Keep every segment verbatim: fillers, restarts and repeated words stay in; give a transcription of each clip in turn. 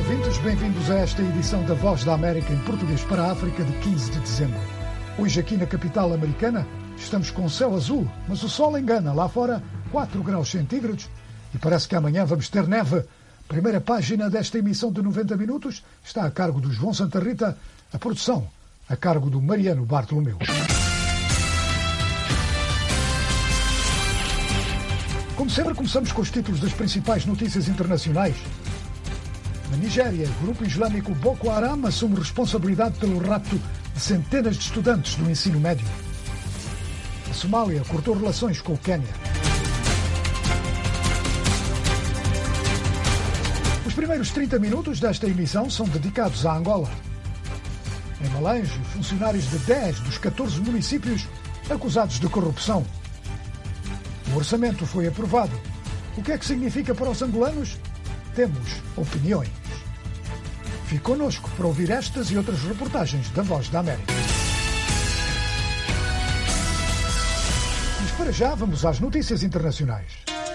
ouvintes, bem-vindos a esta edição da Voz da América em português para a África de quinze de dezembro. Hoje aqui na capital americana estamos com céu azul, mas o sol engana. Lá fora quatro graus centígrados e parece que amanhã vamos ter neve. Primeira página desta emissão de noventa minutos está a cargo do João Santa Rita, a produção a cargo do Mariano Bartolomeu. Como sempre, começamos com os títulos das principais notícias internacionais. Na Nigéria, o grupo islâmico Boko Haram assume responsabilidade pelo rapto de centenas de estudantes do ensino médio. A Somália cortou relações com o Quênia. Os primeiros trinta minutos desta emissão são dedicados à Angola. Em Malange, funcionários de dez dos catorze municípios acusados de corrupção. O orçamento foi aprovado. O que é que significa para os angolanos? Temos opiniões. Fique connosco para ouvir estas e outras reportagens da Voz da América. Mas para já vamos às notícias internacionais.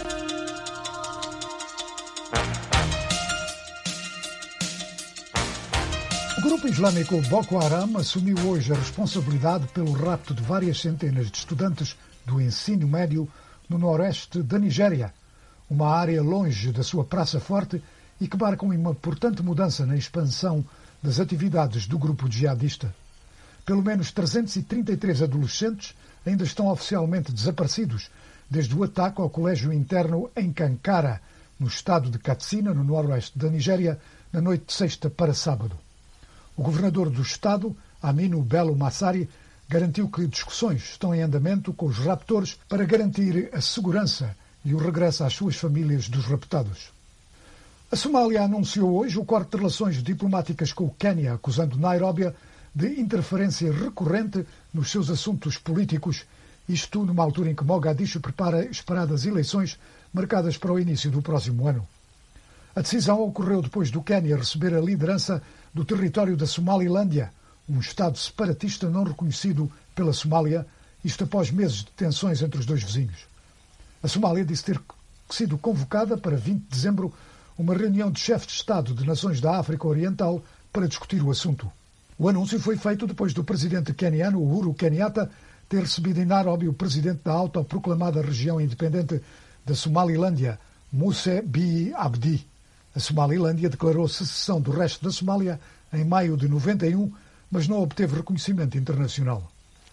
O grupo islâmico Boko Haram assumiu hoje a responsabilidade pelo rapto de várias centenas de estudantes do ensino médio no noroeste da Nigéria, uma área longe da sua praça forte e que marca uma importante mudança na expansão das atividades do grupo jihadista. Pelo menos trezentos e trinta e três adolescentes ainda estão oficialmente desaparecidos desde o ataque ao colégio interno em Kankara, no estado de Katsina, no noroeste da Nigéria, na noite de sexta para sábado. O governador do estado, Aminu Bello Massari, garantiu que discussões estão em andamento com os raptores para garantir a segurança e o regresso às suas famílias dos raptados. A Somália anunciou hoje o corte de relações diplomáticas com o Quênia, acusando Nairóbia de interferência recorrente nos seus assuntos políticos, isto numa altura em que Mogadishu prepara esperadas eleições marcadas para o início do próximo ano. A decisão ocorreu depois do Quênia receber a liderança do território da Somalilândia, um Estado separatista não reconhecido pela Somália, isto após meses de tensões entre os dois vizinhos. A Somália disse ter sido convocada para vinte de dezembro uma reunião de chefes de Estado de nações da África Oriental para discutir o assunto. O anúncio foi feito depois do presidente queniano Uhuru Kenyatta ter recebido em Nairobi o presidente da autoproclamada região independente da Somalilândia, Muse Bihi Abdi. A Somalilândia declarou secessão do resto da Somália em maio de noventa e um, mas não obteve reconhecimento internacional.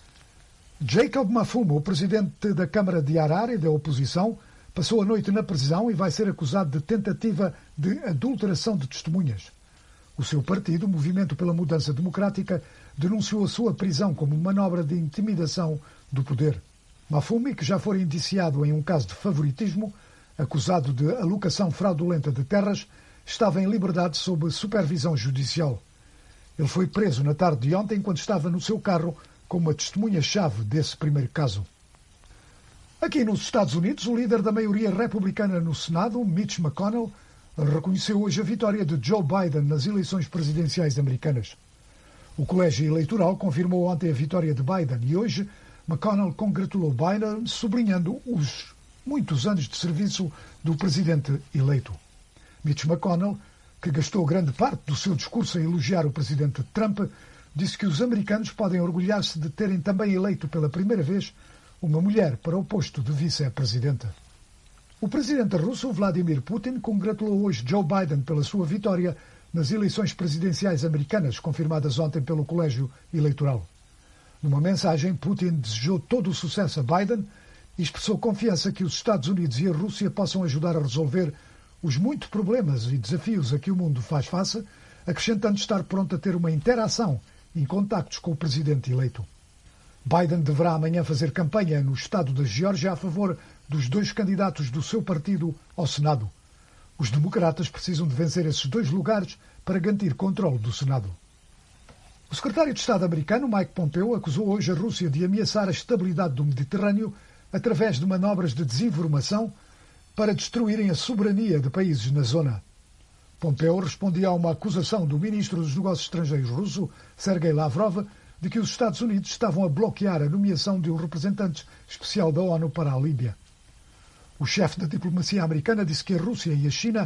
Jacob Mafuma, o presidente da Câmara de Harare da oposição, passou a noite na prisão e vai ser acusado de tentativa de adulteração de testemunhas. O seu partido, o Movimento pela Mudança Democrática, denunciou a sua prisão como manobra de intimidação do poder. Mafuma, que já foi indiciado em um caso de favoritismo, acusado de alocação fraudulenta de terras, estava em liberdade sob supervisão judicial. Ele foi preso na tarde de ontem enquanto estava no seu carro como uma testemunha-chave desse primeiro caso. Aqui nos Estados Unidos, o líder da maioria republicana no Senado, Mitch McConnell, reconheceu hoje a vitória de Joe Biden nas eleições presidenciais americanas. O colégio eleitoral confirmou ontem a vitória de Biden e hoje McConnell congratulou Biden, sublinhando os muitos anos de serviço do presidente eleito. Mitch McConnell, que gastou grande parte do seu discurso a elogiar o presidente Trump, disse que os americanos podem orgulhar-se de terem também eleito pela primeira vez uma mulher para o posto de vice-presidenta. O presidente russo Vladimir Putin congratulou hoje Joe Biden pela sua vitória nas eleições presidenciais americanas, confirmadas ontem pelo colégio eleitoral. Numa mensagem, Putin desejou todo o sucesso a Biden e expressou confiança que os Estados Unidos e a Rússia possam ajudar a resolver os muitos problemas e desafios a que o mundo faz face, acrescentando estar pronto a ter uma interação em contactos com o presidente eleito. Biden deverá amanhã fazer campanha no estado da Geórgia a favor dos dois candidatos do seu partido ao Senado. Os democratas precisam de vencer esses dois lugares para garantir controle do Senado. O secretário de Estado americano, Mike Pompeo, acusou hoje a Rússia de ameaçar a estabilidade do Mediterrâneo através de manobras de desinformação para destruírem a soberania de países na zona. Pompeo respondia a uma acusação do ministro dos Negócios Estrangeiros russo, Sergei Lavrov, de que os Estados Unidos estavam a bloquear a nomeação de um representante especial da ONU para a Líbia. O chefe da diplomacia americana disse que a Rússia e a China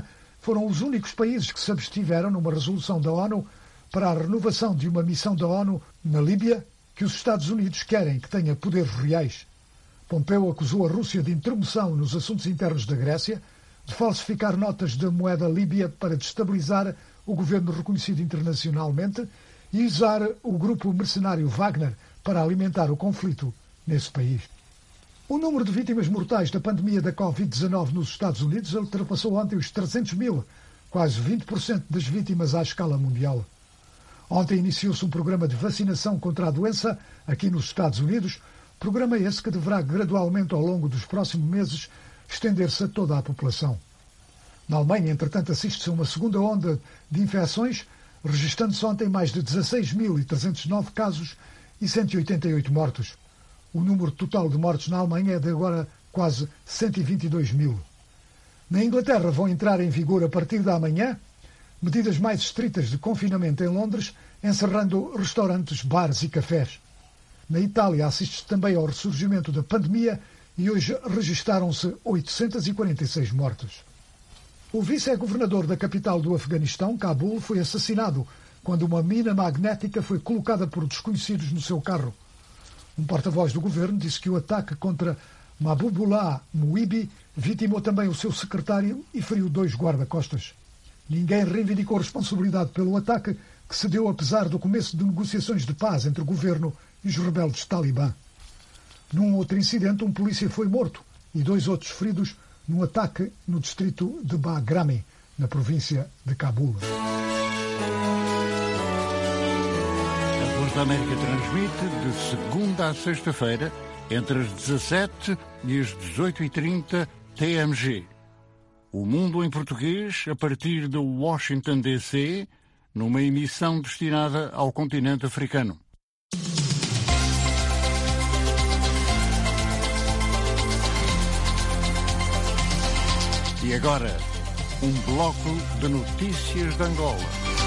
foram os únicos países que se abstiveram numa resolução da ONU para a renovação de uma missão da ONU na Líbia que os Estados Unidos querem que tenha poderes reais. Pompeu acusou a Rússia de intromissão nos assuntos internos da Grécia, de falsificar notas da moeda líbia para destabilizar o governo reconhecido internacionalmente e usar o grupo mercenário Wagner para alimentar o conflito nesse país. O número de vítimas mortais da pandemia da covid dezanove nos Estados Unidos ultrapassou ontem os trezentos mil, quase vinte por cento das vítimas à escala mundial. Ontem iniciou-se um programa de vacinação contra a doença aqui nos Estados Unidos, programa esse que deverá gradualmente ao longo dos próximos meses estender-se a toda a população. Na Alemanha, entretanto, assiste-se a uma segunda onda de infecções, registrando-se ontem mais de dezasseis mil trezentos e nove casos e cento e oitenta e oito mortos. O número total de mortos na Alemanha é de agora quase cento e vinte e dois mil. Na Inglaterra vão entrar em vigor a partir da manhã medidas mais estritas de confinamento em Londres, encerrando restaurantes, bares e cafés. Na Itália assiste-se também ao ressurgimento da pandemia e hoje registaram-se oitocentos e quarenta e seis mortos. O vice-governador da capital do Afeganistão, Cabul, foi assassinado quando uma mina magnética foi colocada por desconhecidos no seu carro. Um porta-voz do governo disse que o ataque contra Mahbubullah Muibi vitimou também o seu secretário e feriu dois guarda-costas. Ninguém reivindicou responsabilidade pelo ataque, que se deu apesar do começo de negociações de paz entre o governo e os rebeldes talibã. Num outro incidente, um polícia foi morto e dois outros feridos num ataque no distrito de Bagrami, na província de Cabul. A Voz da América transmite de segunda a sexta-feira, entre as dezassete e as dezoito e trinta T M G. O Mundo em Português, a partir de Washington, D C, numa emissão destinada ao continente africano. E agora, um bloco de notícias de Angola.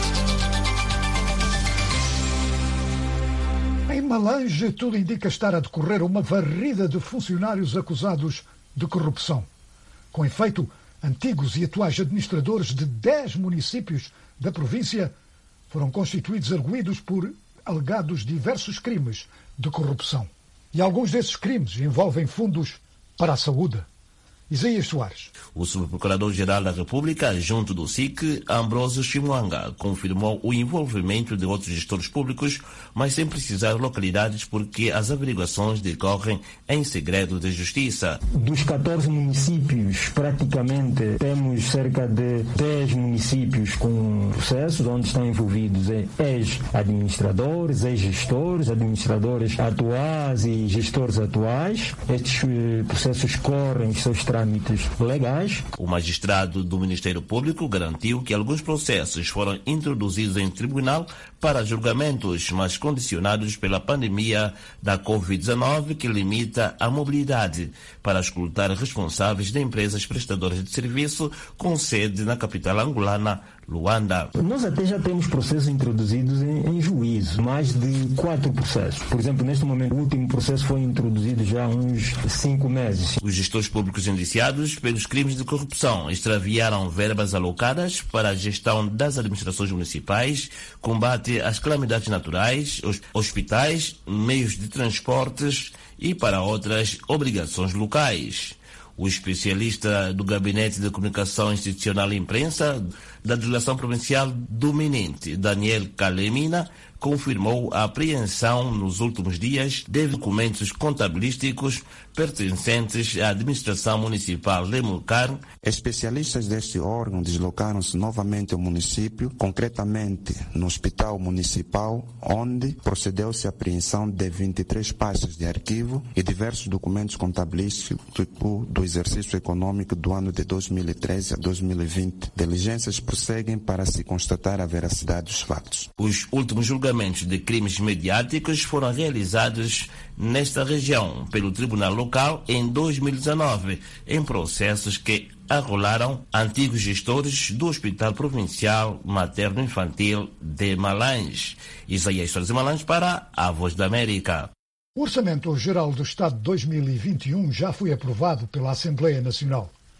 Em Malange, tudo indica estar a decorrer uma varrida de funcionários acusados de corrupção. Com efeito, antigos e atuais administradores de dez municípios da província foram constituídos arguidos por alegados diversos crimes de corrupção. E alguns desses crimes envolvem fundos para a saúde. Isaías Soares. O subprocurador-geral da República, junto do S I C, Ambrósio Chimwanga, confirmou o envolvimento de outros gestores públicos, mas sem precisar localidades porque as averiguações decorrem em segredo de justiça. Dos catorze municípios, praticamente temos cerca de dez municípios com processos onde estão envolvidos ex-administradores, ex-gestores, administradores atuais e gestores atuais. Estes processos correm os seus trâmites legais. O magistrado do Ministério Público garantiu que alguns processos foram introduzidos em tribunal para julgamentos, mas condicionados pela pandemia da covid dezanove, que limita a mobilidade, para escutar responsáveis de empresas prestadoras de serviço com sede na capital angolana, Luanda. Nós até já temos processos introduzidos em, em juízo, mais de quatro processos. Por exemplo, neste momento, o último processo foi introduzido já há uns cinco meses. Os gestores públicos indiciados pelos crimes de corrupção extraviaram verbas alocadas para a gestão das administrações municipais, combate às calamidades naturais, hospitais, meios de transportes e para outras obrigações locais. O especialista do Gabinete de Comunicação Institucional e Imprensa da Delegação Provincial do Minente, Daniel Calemina, confirmou a apreensão nos últimos dias de documentos contabilísticos pertencentes à administração municipal de Mulcar. Especialistas deste órgão deslocaram-se novamente ao município, concretamente no Hospital Municipal, onde procedeu-se à apreensão de vinte e três pastas de arquivo e diversos documentos contabilísticos do exercício econômico do ano de dois mil e treze a dois mil e vinte. Diligências prosseguem para se constatar a veracidade dos fatos. Os últimos julgamentos de crimes mediáticos foram realizados nesta região pelo Tribunal Local em dois mil e dezenove, em processos que arrolaram antigos gestores do Hospital Provincial Materno-Infantil de Malange. Isaías Soares de Malange para a Voz da América. O Orçamento Geral do Estado de dois mil e vinte e um já foi aprovado pela Assembleia Nacional.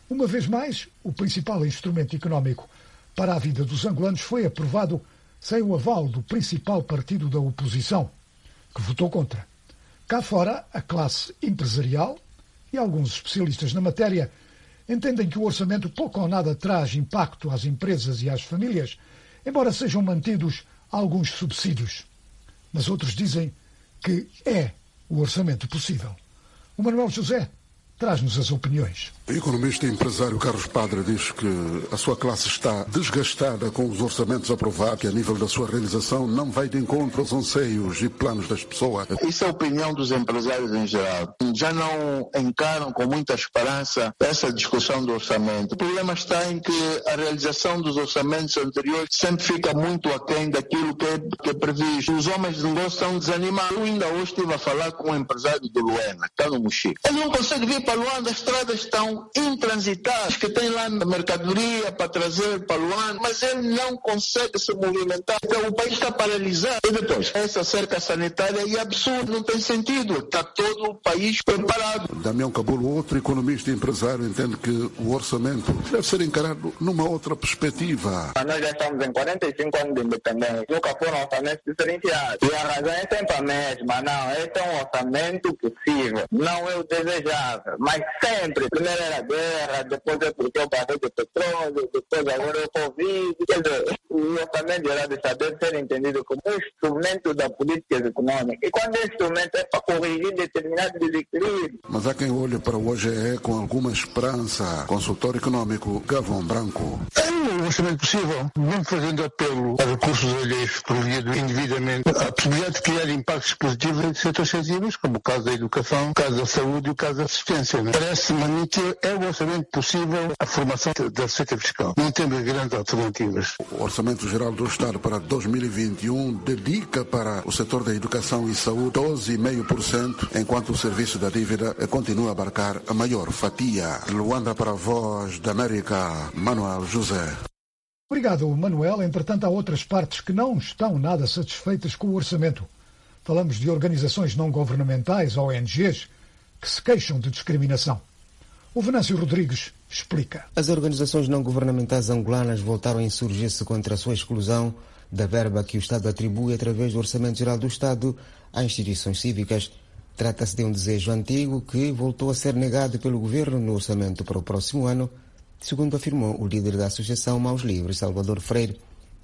Uma vez mais, o principal instrumento económico para a vida dos angolanos foi aprovado sem o aval do principal partido da oposição, que votou contra. Cá fora, a classe empresarial e alguns especialistas na matéria entendem que o orçamento pouco ou nada traz impacto às empresas e às famílias, embora sejam mantidos alguns subsídios. Mas outros dizem que é o orçamento possível. O Manuel José traz-nos as opiniões. O economista e empresário Carlos Padre diz que a sua classe está desgastada com os orçamentos aprovados, que a nível da sua realização não vai de encontro aos anseios e planos das pessoas. Isso é a opinião dos empresários em geral. Já não encaram com muita esperança essa discussão do orçamento. O problema está em que a realização dos orçamentos anteriores sempre fica muito aquém daquilo que é, que é previsto. Os homens de negócio estão desanimados. Eu ainda hoje estive a falar com um empresário do Luena, que está no Mochico. Ele não consegue vir para Luanda, as estradas estão intransitadas, que tem lá mercadoria para trazer para Luanda, mas ele não consegue se movimentar. Então o país está paralisado. E depois, essa cerca sanitária é absurda, não tem sentido. Está todo o país preparado. Damião Cabulo, outro economista e empresário, entende que o orçamento deve ser encarado numa outra perspectiva. Nós já estamos em quarenta e cinco anos de independência. Nunca foram orçamentos diferenciados. E a razão é sempre a mesma. Não, esse é um orçamento possível. Não é o desejável. Mas sempre, primeiro era a guerra, depois é porque o barril de petróleo, depois agora é o Covid. Quer dizer, o orçamento geral de Estado deve ser entendido como um instrumento da política econômica. E quando esse instrumento é para corrigir determinados desequilíbrios. Mas há quem olhe para o O G E com alguma esperança. Consultor econômico Gavão Branco. É um orçamento possível, mesmo fazendo apelo a recursos alheios por via do endividamento. A possibilidade de criar impactos positivos em setores sensíveis, como o caso da educação, o caso da saúde e o caso da assistência. Né? Parece-me a mim que é o orçamento possível a formação da receita fiscal. Não temos grandes alternativas. O Orçamento Geral do Estado para dois mil e vinte e um dedica para o setor da educação e saúde doze vírgula cinco por cento, enquanto o serviço da dívida continua a abarcar a maior fatia. Luanda para a Voz da América, Manuel José. Obrigado, Manuel. Entretanto, há outras partes que não estão nada satisfeitas com o orçamento. Falamos de organizações não governamentais, O N Gs, que se queixam de discriminação. O Venâncio Rodrigues explica. As organizações não governamentais angolanas voltaram a insurgir-se contra a sua exclusão da verba que o Estado atribui através do Orçamento Geral do Estado a instituições cívicas. Trata-se de um desejo antigo que voltou a ser negado pelo governo no orçamento para o próximo ano, segundo afirmou o líder da Associação Mãos Livres, Salvador Freire.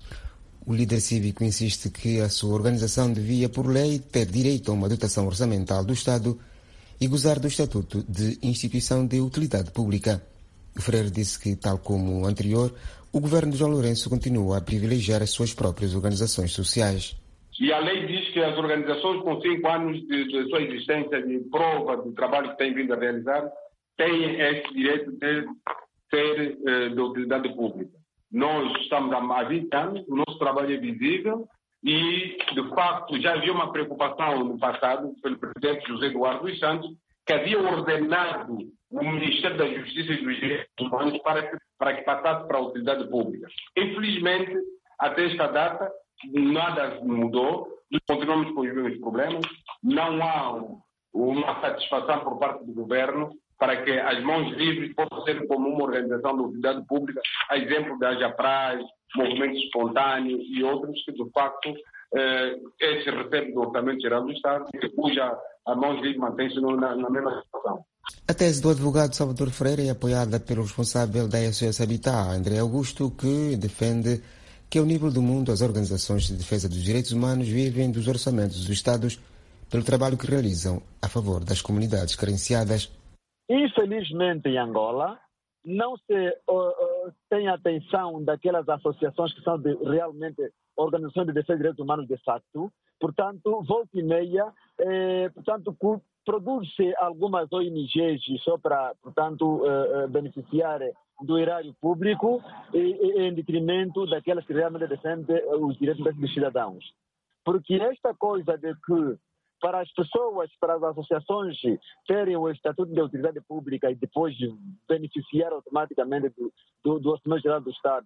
O líder cívico insiste que a sua organização devia, por lei, ter direito a uma dotação orçamental do Estado e gozar do Estatuto de Instituição de Utilidade Pública. O Freire disse que, tal como o anterior, o governo de João Lourenço continua a privilegiar as suas próprias organizações sociais. E a lei diz que as organizações com cinco anos de, de sua existência, de prova do trabalho que têm vindo a realizar, têm esse direito de ser eh, de utilidade pública. Nós estamos há vinte anos, o nosso trabalho é visível e, de facto, já havia uma preocupação no passado pelo presidente José Eduardo dos Santos, que havia ordenado o Ministério da Justiça e dos Direitos Humanos para que, para que passasse para a utilidade pública. Infelizmente, até esta data, nada mudou, nós continuamos com os mesmos problemas, não há uma satisfação por parte do governo para que as Mãos Livres possam ser como uma organização de utilidade pública, a exemplo da Ajapraz, Movimento Espontâneo e outros que, de facto, eh, esse recebe do Orçamento Geral do Estado, cuja a Mãos Livres mantém-se na, na mesma situação. A tese do advogado Salvador Freire é apoiada pelo responsável da S O S Habitat, André Augusto, que defende que, ao nível do mundo, as organizações de defesa dos direitos humanos vivem dos orçamentos dos Estados pelo trabalho que realizam a favor das comunidades carenciadas. Infelizmente, em Angola, não se uh, uh, tem atenção daquelas associações que são de, realmente organizações de defesa dos direitos humanos de facto. Portanto, volta e meia, eh, portanto, produz-se algumas O N Gs só para, portanto, uh, uh, beneficiar do erário público e, e, em detrimento daquelas que realmente defendem os direitos dos cidadãos. Porque esta coisa de que para as pessoas, para as associações terem o Estatuto de Utilidade Pública e depois beneficiar automaticamente do, do, do Orçamento Geral do Estado,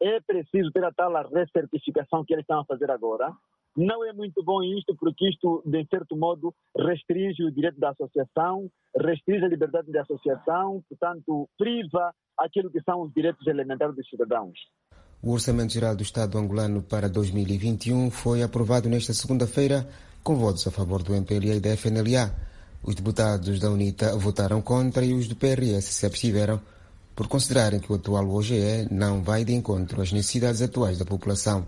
é preciso ter a tal recertificação que eles estão a fazer agora. Não é muito bom isto, porque isto, de certo modo, restringe o direito da associação, restringe a liberdade de associação, portanto, priva aquilo que são os direitos elementares dos cidadãos. O Orçamento Geral do Estado angolano para dois mil e vinte e um foi aprovado nesta segunda-feira com votos a favor do M P L A e da F N L A. Os deputados da UNITA votaram contra e os do P R S se abstiveram por considerarem que o atual O G E não vai de encontro às necessidades atuais da população.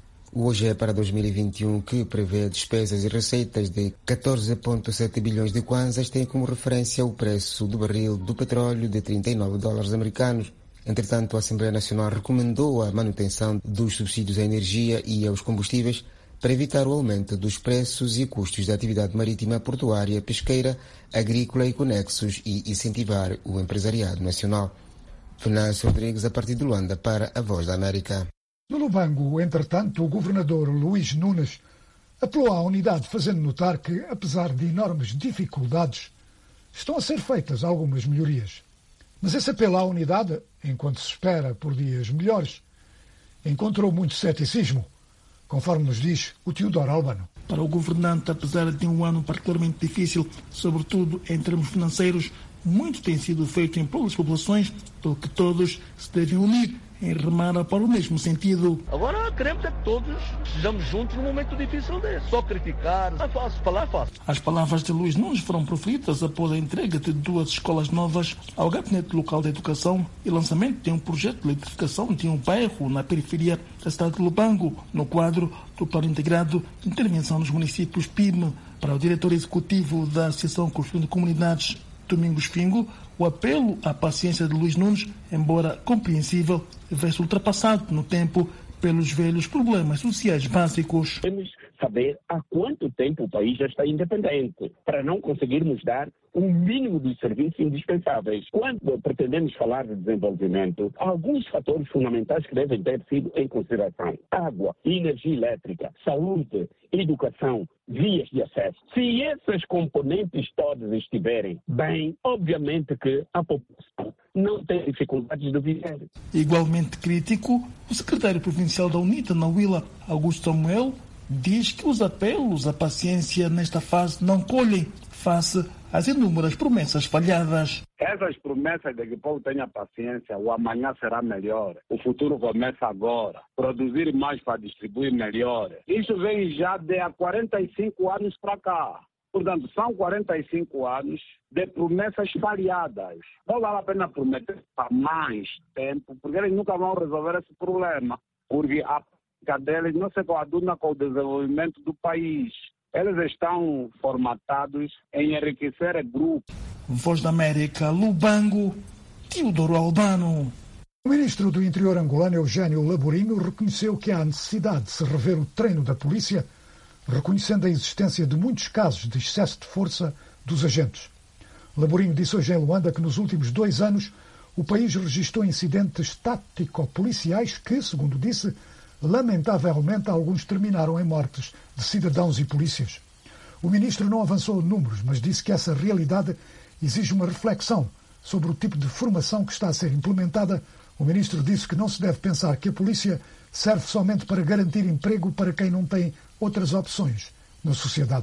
O O G E para dois mil e vinte e um, que prevê despesas e receitas de catorze vírgula sete bilhões de kwanzas, tem como referência o preço do barril do petróleo de trinta e nove dólares americanos. Entretanto, a Assembleia Nacional recomendou a manutenção dos subsídios à energia e aos combustíveis para evitar o aumento dos preços e custos da atividade marítima, portuária, pesqueira, agrícola e conexos e incentivar o empresariado nacional. Venâncio Rodrigues, a partir de Luanda, para a Voz da América. No Lubango, entretanto, o governador Luís Nunes apelou à unidade, fazendo notar que, apesar de enormes dificuldades, estão a ser feitas algumas melhorias. Mas esse apelo à unidade, enquanto se espera por dias melhores, encontrou muito ceticismo, conforme nos diz o Teodoro Albano. Para o governante, apesar de um ano particularmente difícil, sobretudo em termos financeiros, muito tem sido feito em prol das populações, pelo que todos se devem unir em remar para o mesmo sentido. Agora queremos é que todos estejamos juntos num momento difícil desse. Só criticar, não é fácil, falar é fácil. As palavras de Luís Nunes foram proferidas após a entrega de duas escolas novas ao Gabinete Local de Educação e lançamento de um projeto de eletrificação de um bairro na periferia da cidade de Lubango, no quadro do Plano Integrado de Intervenção nos Municípios P I M. Para o diretor executivo da Associação Construindo Comunidades, Domingos Fingo, o apelo à paciência de Luís Nunes, embora compreensível, vê-se ultrapassado no tempo pelos velhos problemas sociais básicos. Temos saber há quanto tempo o país já está independente, para não conseguirmos dar um mínimo de serviços indispensáveis. Quando pretendemos falar de desenvolvimento, há alguns fatores fundamentais que devem ter sido em consideração: água, energia elétrica, saúde, educação, vias de acesso. Se esses componentes todos estiverem bem, obviamente que a população não tem dificuldades de viver. Igualmente crítico, o secretário provincial da UNITA na Huila, Augusto Samuel, diz que os apelos à paciência nesta fase não colhem face às inúmeras promessas falhadas. Essas promessas de que o povo tenha paciência, o amanhã será melhor, o futuro começa agora, produzir mais para distribuir melhor. Isso vem já de há quarenta e cinco anos para cá. Portanto, são quarenta e cinco anos de promessas falhadas. Não vale a pena prometer para mais tempo, porque eles nunca vão resolver esse problema. Porque a política deles não se coaduna com o desenvolvimento do país. Eles estão formatados em enriquecer grupos. Voz da América, Lubango, Teodoro Albano. O ministro do Interior angolano, Eugênio Laborinho, reconheceu que há necessidade de se rever o treino da polícia, reconhecendo a existência de muitos casos de excesso de força dos agentes. Laborinho disse hoje em Luanda que nos últimos dois anos o país registrou incidentes tático-policiais que, segundo disse, lamentavelmente alguns terminaram em mortes de cidadãos e polícias. O ministro não avançou números, mas disse que essa realidade exige uma reflexão sobre o tipo de formação que está a ser implementada. O ministro disse que não se deve pensar que a polícia serve somente para garantir emprego para quem não tem outras opções na sociedade.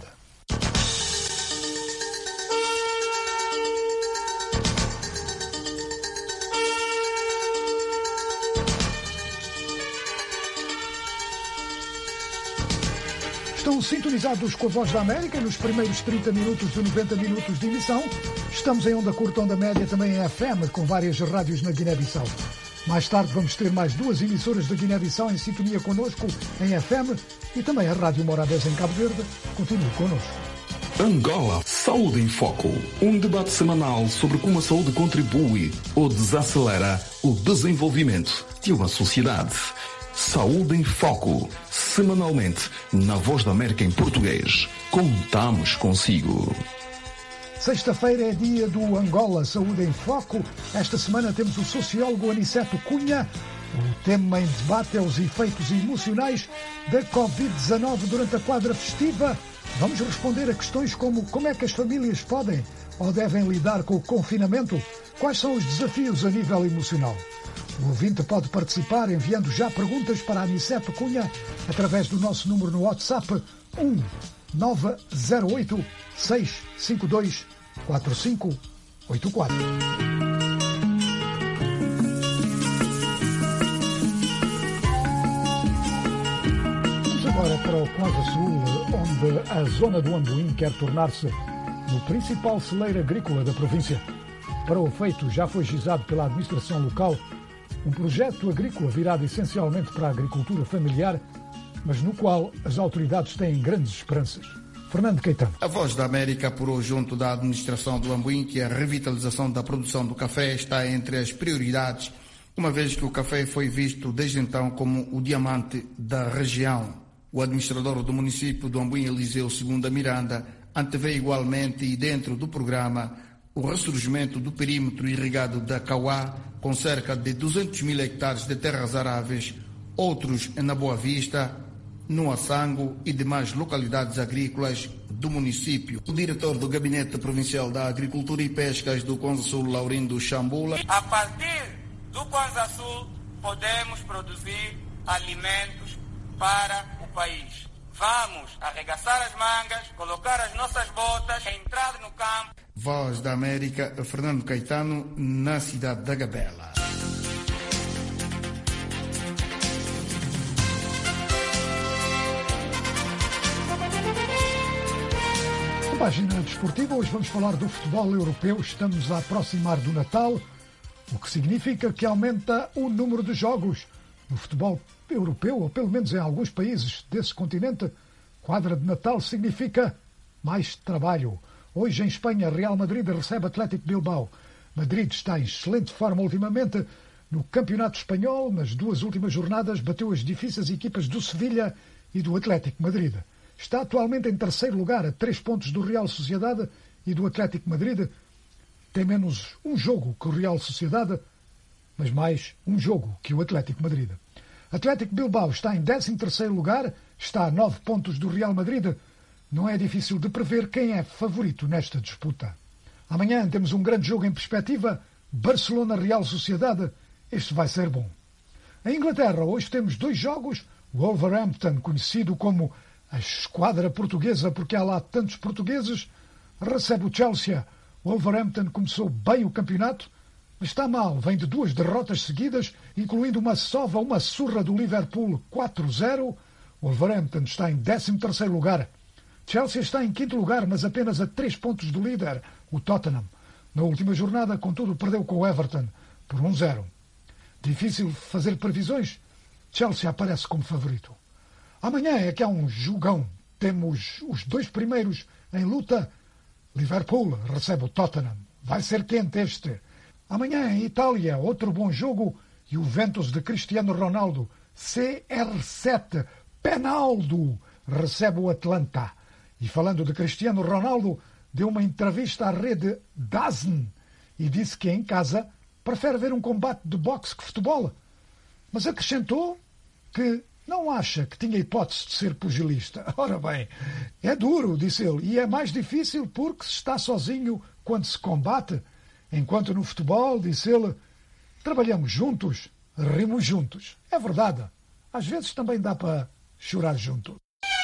Estão sintonizados com a Voz da América nos primeiros trinta minutos de noventa minutos de emissão. Estamos em onda curta, onda média, também em F M, com várias rádios na Guiné-Bissau. Mais tarde vamos ter mais duas emissoras da Guiné-Bissau em sintonia connosco em F M e também a Rádio Morabeza em Cabo Verde. Continue connosco. Angola, Saúde em Foco. Um debate semanal sobre como a saúde contribui ou desacelera o desenvolvimento de uma sociedade. Saúde em Foco, semanalmente na Voz da América em português. Contamos consigo. Sexta-feira é dia do Angola Saúde em Foco. Esta semana temos o sociólogo Aniceto Cunha. O tema em debate é os efeitos emocionais da covid dezanove durante a quadra festiva. Vamos responder a questões como como é que as famílias podem ou devem lidar com o confinamento, quais são os desafios a nível emocional. O ouvinte pode participar enviando já perguntas para a Aniceto Cunha através do nosso número no WhatsApp um nove zero oito, seis cinco dois, quatro cinco oito quatro. Vamos agora para o Quadro Sul, onde a zona do Amboim quer tornar-se no principal celeiro agrícola da província. Para o efeito, já foi gizado pela administração local um projeto agrícola virado essencialmente para a agricultura familiar, mas no qual as autoridades têm grandes esperanças. Fernando Caetano. A Voz da América apurou junto da administração do Amboim que a revitalização da produção do café está entre as prioridades, uma vez que o café foi visto desde então como o diamante da região. O administrador do município do Amboim, Eliseu Segunda Miranda, antevê igualmente e dentro do programa o ressurgimento do perímetro irrigado da Cauá, com cerca de duzentos mil hectares de terras aráveis, outros na Boa Vista, no Assango e demais localidades agrícolas do município. O diretor do Gabinete Provincial da Agricultura e Pescas do Kwanza Sul, Laurindo Chambula. A partir do Kwanza Sul, podemos produzir alimentos para o país. Vamos arregaçar as mangas, colocar as nossas botas, entrar no campo. Voz da América, Fernando Caetano, na cidade da Gabela. Na página desportiva, hoje vamos falar do futebol europeu. Estamos a aproximar do Natal, o que significa que aumenta o número de jogos no futebol europeu, ou pelo menos em alguns países desse continente. Quadra de Natal significa mais trabalho. Hoje em Espanha, Real Madrid recebe Atlético Bilbao. Madrid está em excelente forma ultimamente no Campeonato Espanhol. Nas duas últimas jornadas bateu as difíceis equipas do Sevilha e do Atlético Madrid. Está atualmente em terceiro lugar, a três pontos do Real Sociedade e do Atlético Madrid. Tem menos um jogo que o Real Sociedade, mas mais um jogo que o Atlético Madrid. Atlético Bilbao está em décimo terceiro lugar, está a nove pontos do Real Madrid. Não é difícil de prever quem é favorito nesta disputa. Amanhã temos um grande jogo em perspectiva, Barcelona-Real Sociedade. Este vai ser bom. Em Inglaterra, hoje temos dois jogos. Wolverhampton, conhecido como a esquadra portuguesa, porque há lá tantos portugueses, recebe o Chelsea. Wolverhampton começou bem o campeonato, mas está mal. Vem de duas derrotas seguidas, incluindo uma sova, uma surra do Liverpool quatro zero. Wolverhampton está em décimo terceiro lugar. Chelsea está em quinto lugar, mas apenas a três pontos do líder, o Tottenham. Na última jornada, contudo, perdeu com o Everton por um zero. Difícil fazer previsões. Chelsea aparece como favorito. Amanhã é que há um jogão. Temos os dois primeiros em luta. Liverpool recebe o Tottenham. Vai ser quente este. Amanhã em Itália, outro bom jogo. Juventus de Cristiano Ronaldo. C R sete, Penaldo, recebe o Atlanta. E falando de Cristiano Ronaldo, deu uma entrevista à rede DAZN e disse que em casa prefere ver um combate de boxe que futebol. Mas acrescentou que não acha que tinha hipótese de ser pugilista. Ora bem, é duro, disse ele, e é mais difícil porque se está sozinho quando se combate. Enquanto no futebol, disse ele, trabalhamos juntos, rimos juntos. É verdade. Às vezes também dá para chorar junto.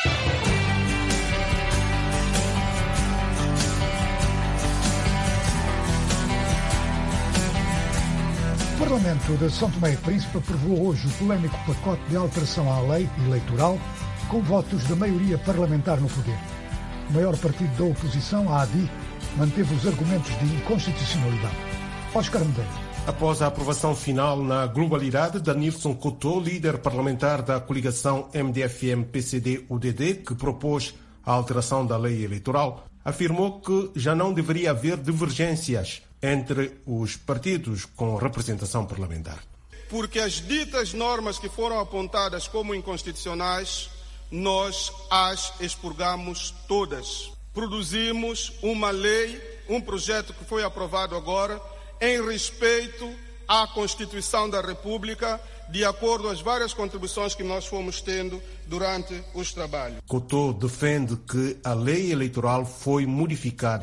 O Parlamento de São Tomé e Príncipe aprovou hoje o polémico pacote de alteração à lei eleitoral com votos da maioria parlamentar no poder. O maior partido da oposição, a ADI, manteve os argumentos de inconstitucionalidade. Oscar Medeiros. Após a aprovação final na globalidade, Danilson Cotô, líder parlamentar da coligação M D F M P C D U D D, que propôs a alteração da lei eleitoral, afirmou que já não deveria haver divergências entre os partidos com representação parlamentar. Porque as ditas normas que foram apontadas como inconstitucionais, nós as expurgamos todas. Produzimos uma lei, um projeto que foi aprovado agora, em respeito à Constituição da República, de acordo às várias contribuições que nós fomos tendo durante os trabalhos. Cotô defende que a lei eleitoral foi modificada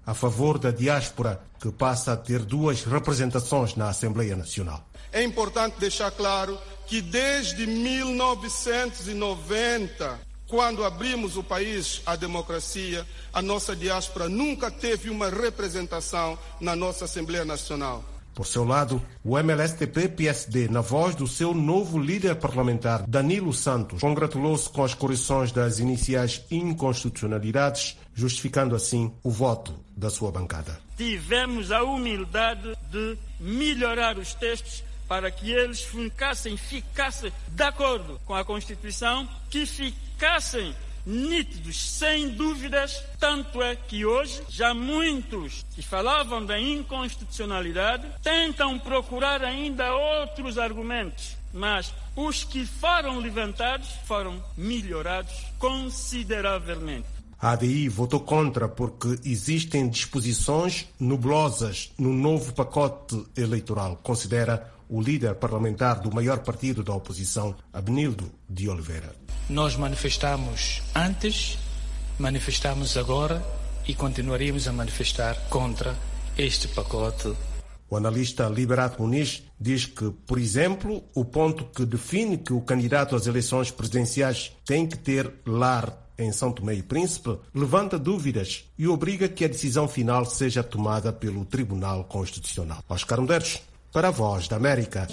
a favor da diáspora, que passa a ter duas representações na Assembleia Nacional. É importante deixar claro que desde mil novecentos e noventa, quando abrimos o país à democracia, a nossa diáspora nunca teve uma representação na nossa Assembleia Nacional. Por seu lado, o M L S T P P S D, na voz do seu novo líder parlamentar, Danilo Santos, congratulou-se com as correções das iniciais inconstitucionalidades, justificando assim o voto da sua bancada. Tivemos a humildade de melhorar os textos para que eles ficassem, ficassem de acordo com a Constituição, que ficassem nítidos, sem dúvidas. Tanto é que hoje já muitos que falavam da inconstitucionalidade tentam procurar ainda outros argumentos, mas os que foram levantados foram melhorados consideravelmente. A A D I votou contra porque existem disposições nublosas no novo pacote eleitoral, considera o líder parlamentar do maior partido da oposição, Abenildo de Oliveira. Nós manifestamos antes, manifestamos agora e continuaremos a manifestar contra este pacote. O analista Liberato Muniz diz que, por exemplo, o ponto que define que o candidato às eleições presidenciais tem que ter lar em São Tomé e Príncipe levanta dúvidas e obriga que a decisão final seja tomada pelo Tribunal Constitucional. Oscar Medeiros, para a Voz da América.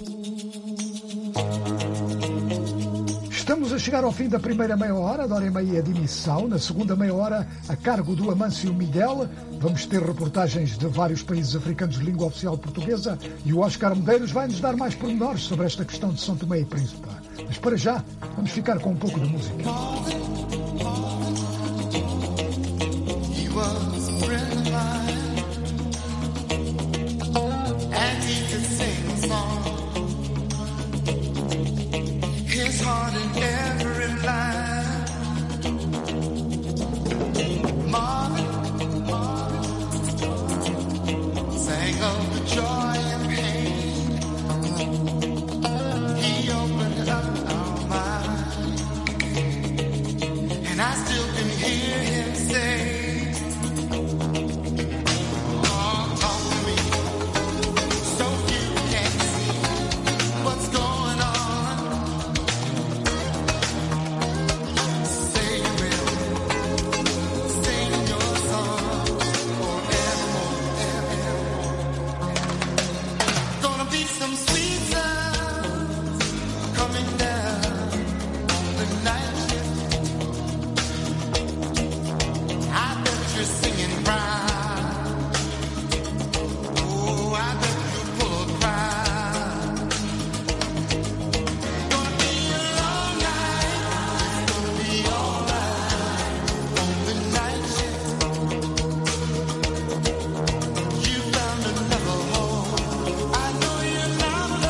Estamos a chegar ao fim da primeira meia hora, da hora e meia de emissão. Na segunda meia hora, a cargo do Amâncio Miguel, vamos ter reportagens de vários países africanos de língua oficial portuguesa e o Oscar Medeiros vai nos dar mais pormenores sobre esta questão de São Tomé e Príncipe. Mas para já, vamos ficar com um pouco de música. His heart in every line. Marvin, Marvin sang of the joy and pain. He opened up our minds, and I still can hear him say, oh, talk to me, so you can see what's going on. I know you're not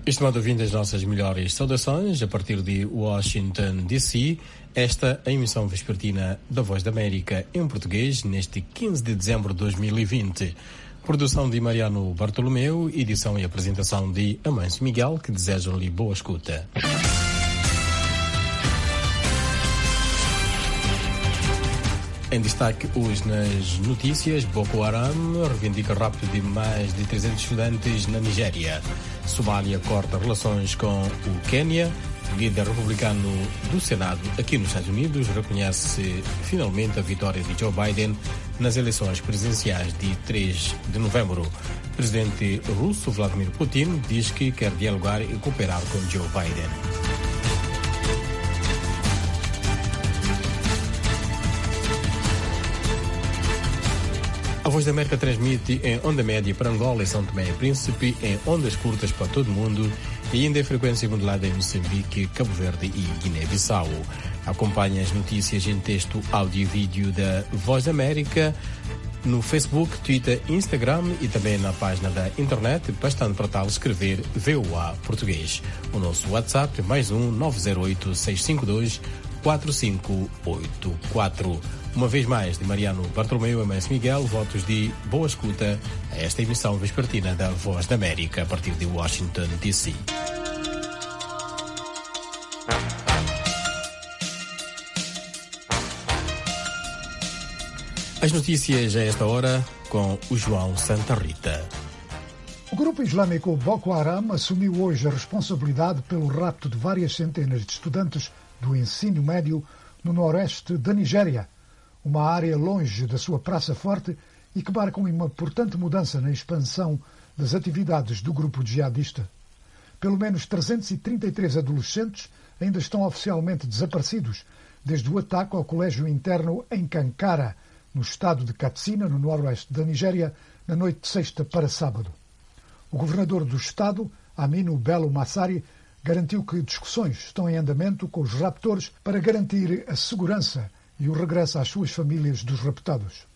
Estimado ouvinte, as nossas melhores saudações a partir de Washington, D C. Esta é a emissão vespertina da Voz da América em português neste quinze de dezembro de dois mil e vinte. Produção de Mariano Bartolomeu, edição e apresentação de Amâncio Miguel, que desejam-lhe boa escuta. Em destaque hoje nas notícias, Boko Haram reivindica rapto de mais de trezentos estudantes na Nigéria. Somália corta relações com o Quênia. O líder republicano do Senado aqui nos Estados Unidos reconhece finalmente a vitória de Joe Biden nas eleições presidenciais de três de novembro. O presidente russo Vladimir Putin diz que quer dialogar e cooperar com Joe Biden. A Voz da América transmite em onda média para Angola e São Tomé e Príncipe, em ondas curtas para todo o mundo e ainda em frequência modulada em Moçambique, Cabo Verde e Guiné-Bissau. Acompanhe as notícias em texto, áudio e vídeo da Voz da América no Facebook, Twitter, Instagram e também na página da internet, bastando para tal escrever V O A Português. O nosso WhatsApp é mais um nove zero oito, seis cinco dois, quatro cinco oito quatro. Uma vez mais, de Mariano Bartolomeu e Amâncio Miguel, votos de boa escuta a esta emissão vespertina da Voz da América a partir de Washington, D C. As notícias a esta hora com o João Santa Rita. O grupo islâmico Boko Haram assumiu hoje a responsabilidade pelo rapto de várias centenas de estudantes do ensino médio no noroeste da Nigéria, uma área longe da sua praça forte e que marca uma importante mudança na expansão das atividades do grupo jihadista. Pelo menos trezentos e trinta e três adolescentes ainda estão oficialmente desaparecidos desde o ataque ao colégio interno em Kankara, no estado de Katsina, no noroeste da Nigéria, na noite de sexta para sábado. O governador do estado, Aminu Bello Massari, garantiu que discussões estão em andamento com os raptores para garantir a segurança e o regresso às suas famílias dos raptados.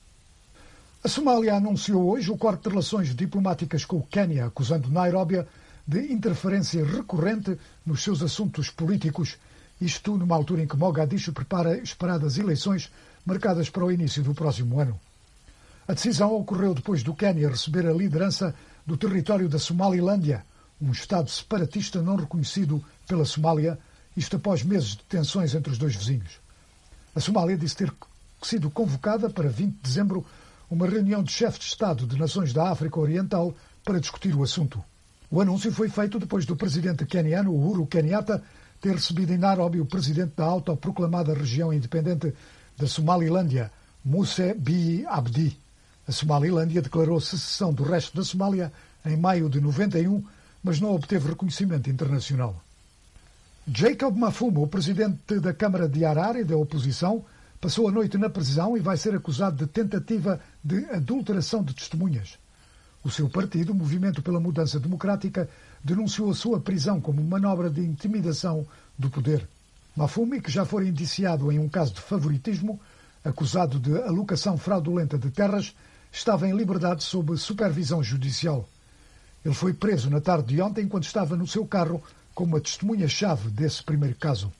A Somália anunciou hoje o corte de relações diplomáticas com o Quênia, acusando Nairóbia de interferência recorrente nos seus assuntos políticos, isto numa altura em que Mogadishu prepara esperadas eleições marcadas para o início do próximo ano. A decisão ocorreu depois do Quênia receber a liderança do território da Somalilândia, um Estado separatista não reconhecido pela Somália, isto após meses de tensões entre os dois vizinhos. A Somália disse ter sido convocada para vinte de dezembro uma reunião de chefes de Estado de nações da África Oriental para discutir o assunto. O anúncio foi feito depois do presidente queniano Uhuru Kenyatta ter recebido em Nairobi o presidente da autoproclamada região independente da Somalilândia, Muse Bihi Abdi. A Somalilândia declarou secessão do resto da Somália em maio de noventa e um, mas não obteve reconhecimento internacional. Jacob Mafumo, o presidente da Câmara de Harare da oposição, passou a noite na prisão e vai ser acusado de tentativa de adulteração de testemunhas. O seu partido, o Movimento pela Mudança Democrática, denunciou a sua prisão como manobra de intimidação do poder. Mafumo, que já foi indiciado em um caso de favoritismo, acusado de alocação fraudulenta de terras, estava em liberdade sob supervisão judicial. Ele foi preso na tarde de ontem enquanto estava no seu carro como a testemunha-chave desse primeiro caso.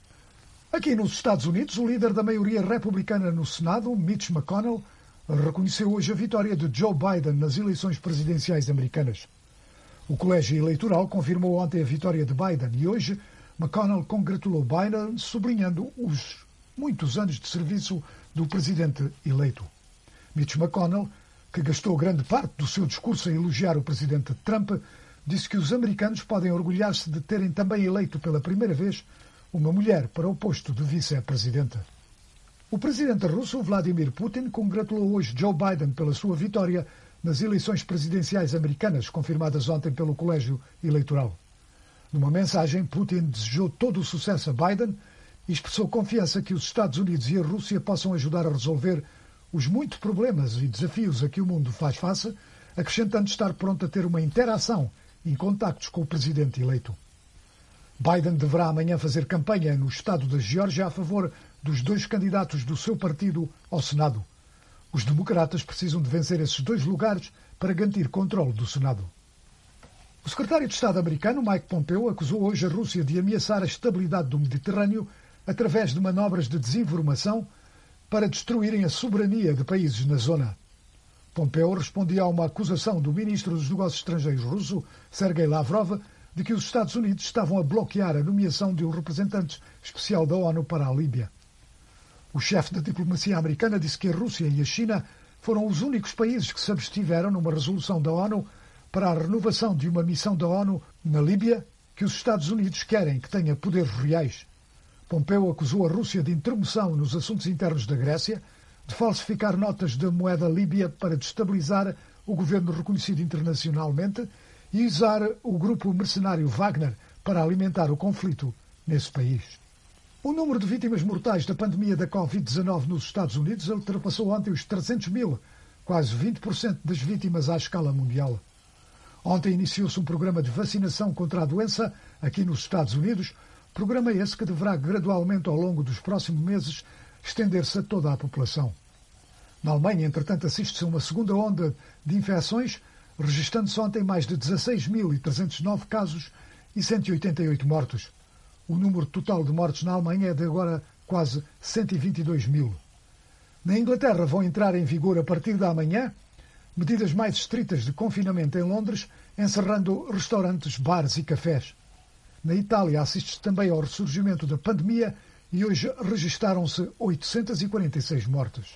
Aqui nos Estados Unidos, o líder da maioria republicana no Senado, Mitch McConnell, reconheceu hoje a vitória de Joe Biden nas eleições presidenciais americanas. O colégio eleitoral confirmou ontem a vitória de Biden e hoje McConnell congratulou Biden, sublinhando os muitos anos de serviço do presidente eleito. Mitch McConnell, que gastou grande parte do seu discurso a elogiar o presidente Trump, disse que os americanos podem orgulhar-se de terem também eleito pela primeira vez uma mulher para o posto de vice-presidenta. O presidente russo Vladimir Putin congratulou hoje Joe Biden pela sua vitória nas eleições presidenciais americanas, confirmadas ontem pelo colégio eleitoral. Numa mensagem, Putin desejou todo o sucesso a Biden e expressou confiança que os Estados Unidos e a Rússia possam ajudar a resolver os muitos problemas e desafios a que o mundo faz face, acrescentando estar pronto a ter uma interação em contactos com o presidente eleito. Biden deverá amanhã fazer campanha no estado da Geórgia a favor dos dois candidatos do seu partido ao Senado. Os democratas precisam de vencer esses dois lugares para garantir controle do Senado. O secretário de Estado americano, Mike Pompeo, acusou hoje a Rússia de ameaçar a estabilidade do Mediterrâneo através de manobras de desinformação para destruírem a soberania de países na zona. Pompeo respondia a uma acusação do ministro dos Negócios Estrangeiros russo, Sergei Lavrov, de que os Estados Unidos estavam a bloquear a nomeação de um representante especial da ONU para a Líbia. O chefe da diplomacia americana disse que a Rússia e a China foram os únicos países que se abstiveram numa resolução da ONU para a renovação de uma missão da ONU na Líbia que os Estados Unidos querem que tenha poderes reais. Pompeo acusou a Rússia de intromissão nos assuntos internos da Grécia, de falsificar notas da moeda líbia para destabilizar o governo reconhecido internacionalmente e usar o grupo mercenário Wagner para alimentar o conflito nesse país. O número de vítimas mortais da pandemia da covid dezanove nos Estados Unidos ultrapassou ontem os trezentos mil, quase vinte por cento das vítimas à escala mundial. Ontem iniciou-se um programa de vacinação contra a doença aqui nos Estados Unidos, programa esse que deverá gradualmente ao longo dos próximos meses estender-se a toda a população. Na Alemanha, entretanto, assiste-se a uma segunda onda de infecções, registrando-se ontem mais de dezasseis mil trezentos e nove casos e cento e oitenta e oito mortos. O número total de mortes na Alemanha é de agora quase cento e vinte e dois mil. Na Inglaterra vão entrar em vigor a partir da manhã medidas mais estritas de confinamento em Londres, encerrando restaurantes, bares e cafés. Na Itália assiste-se também ao ressurgimento da pandemia e hoje registaram-se oitocentos e quarenta e seis mortes.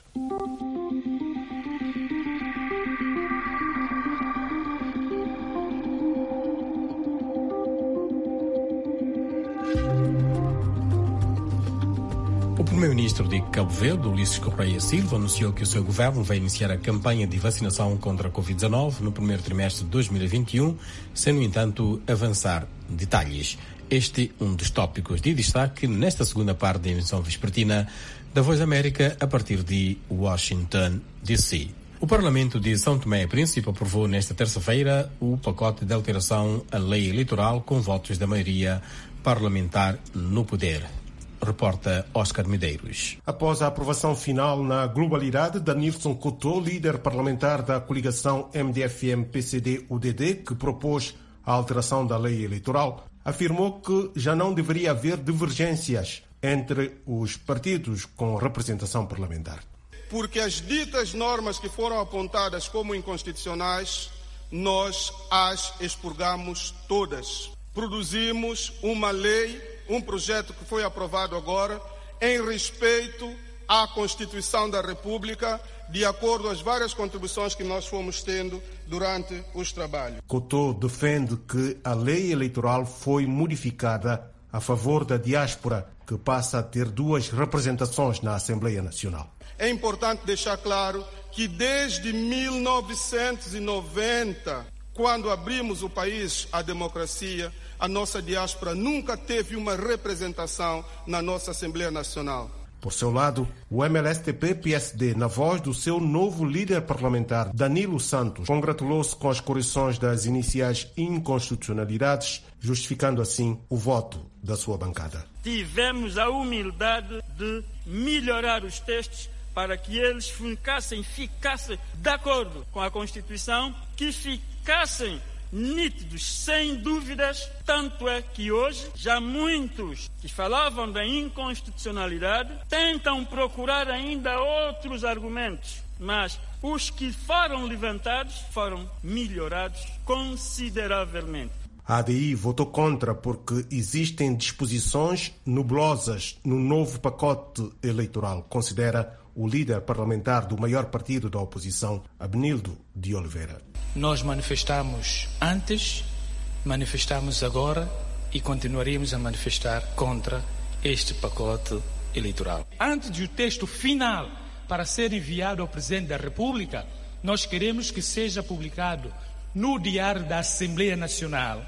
O primeiro-ministro de Cabo Verde, Ulisses Correia Silva, anunciou que o seu governo vai iniciar a campanha de vacinação contra a covid dezanove no primeiro trimestre de dois mil e vinte e um, sem, no entanto, avançar detalhes. Este é um dos tópicos de destaque nesta segunda parte da emissão vespertina da Voz da América a partir de Washington, D C. O Parlamento de São Tomé e Príncipe aprovou nesta terça-feira o pacote de alteração à lei eleitoral com votos da maioria parlamentar no poder. Reporta Oscar Medeiros. Após a aprovação final na globalidade, Danilson Cotô, líder parlamentar da coligação M D F M P C D U D D, que propôs a alteração da lei eleitoral, afirmou que já não deveria haver divergências entre os partidos com representação parlamentar. Porque as ditas normas que foram apontadas como inconstitucionais, nós as expurgamos todas. Produzimos uma lei, um projeto que foi aprovado agora, em respeito à Constituição da República, de acordo às várias contribuições que nós fomos tendo durante os trabalhos. Cotô defende que a lei eleitoral foi modificada a favor da diáspora, que passa a ter duas representações na Assembleia Nacional. É importante deixar claro que desde mil novecentos e noventa, quando abrimos o país à democracia, a nossa diáspora nunca teve uma representação na nossa Assembleia Nacional. Por seu lado, o M L S T P P S D, na voz do seu novo líder parlamentar, Danilo Santos, congratulou-se com as correções das iniciais inconstitucionalidades, justificando assim o voto da sua bancada. Tivemos a humildade de melhorar os textos para que eles ficassem, ficassem de acordo com a Constituição, que ficassem nítidos, sem dúvidas. Tanto é que hoje já muitos que falavam da inconstitucionalidade tentam procurar ainda outros argumentos, mas os que foram levantados foram melhorados consideravelmente. A ADI votou contra porque existem disposições nublosas no novo pacote eleitoral, considera o líder parlamentar do maior partido da oposição, Abenildo de Oliveira. Nós manifestamos antes, manifestamos agora e continuaremos a manifestar contra este pacote eleitoral. Antes do texto final para ser enviado ao Presidente da República, nós queremos que seja publicado no Diário da Assembleia Nacional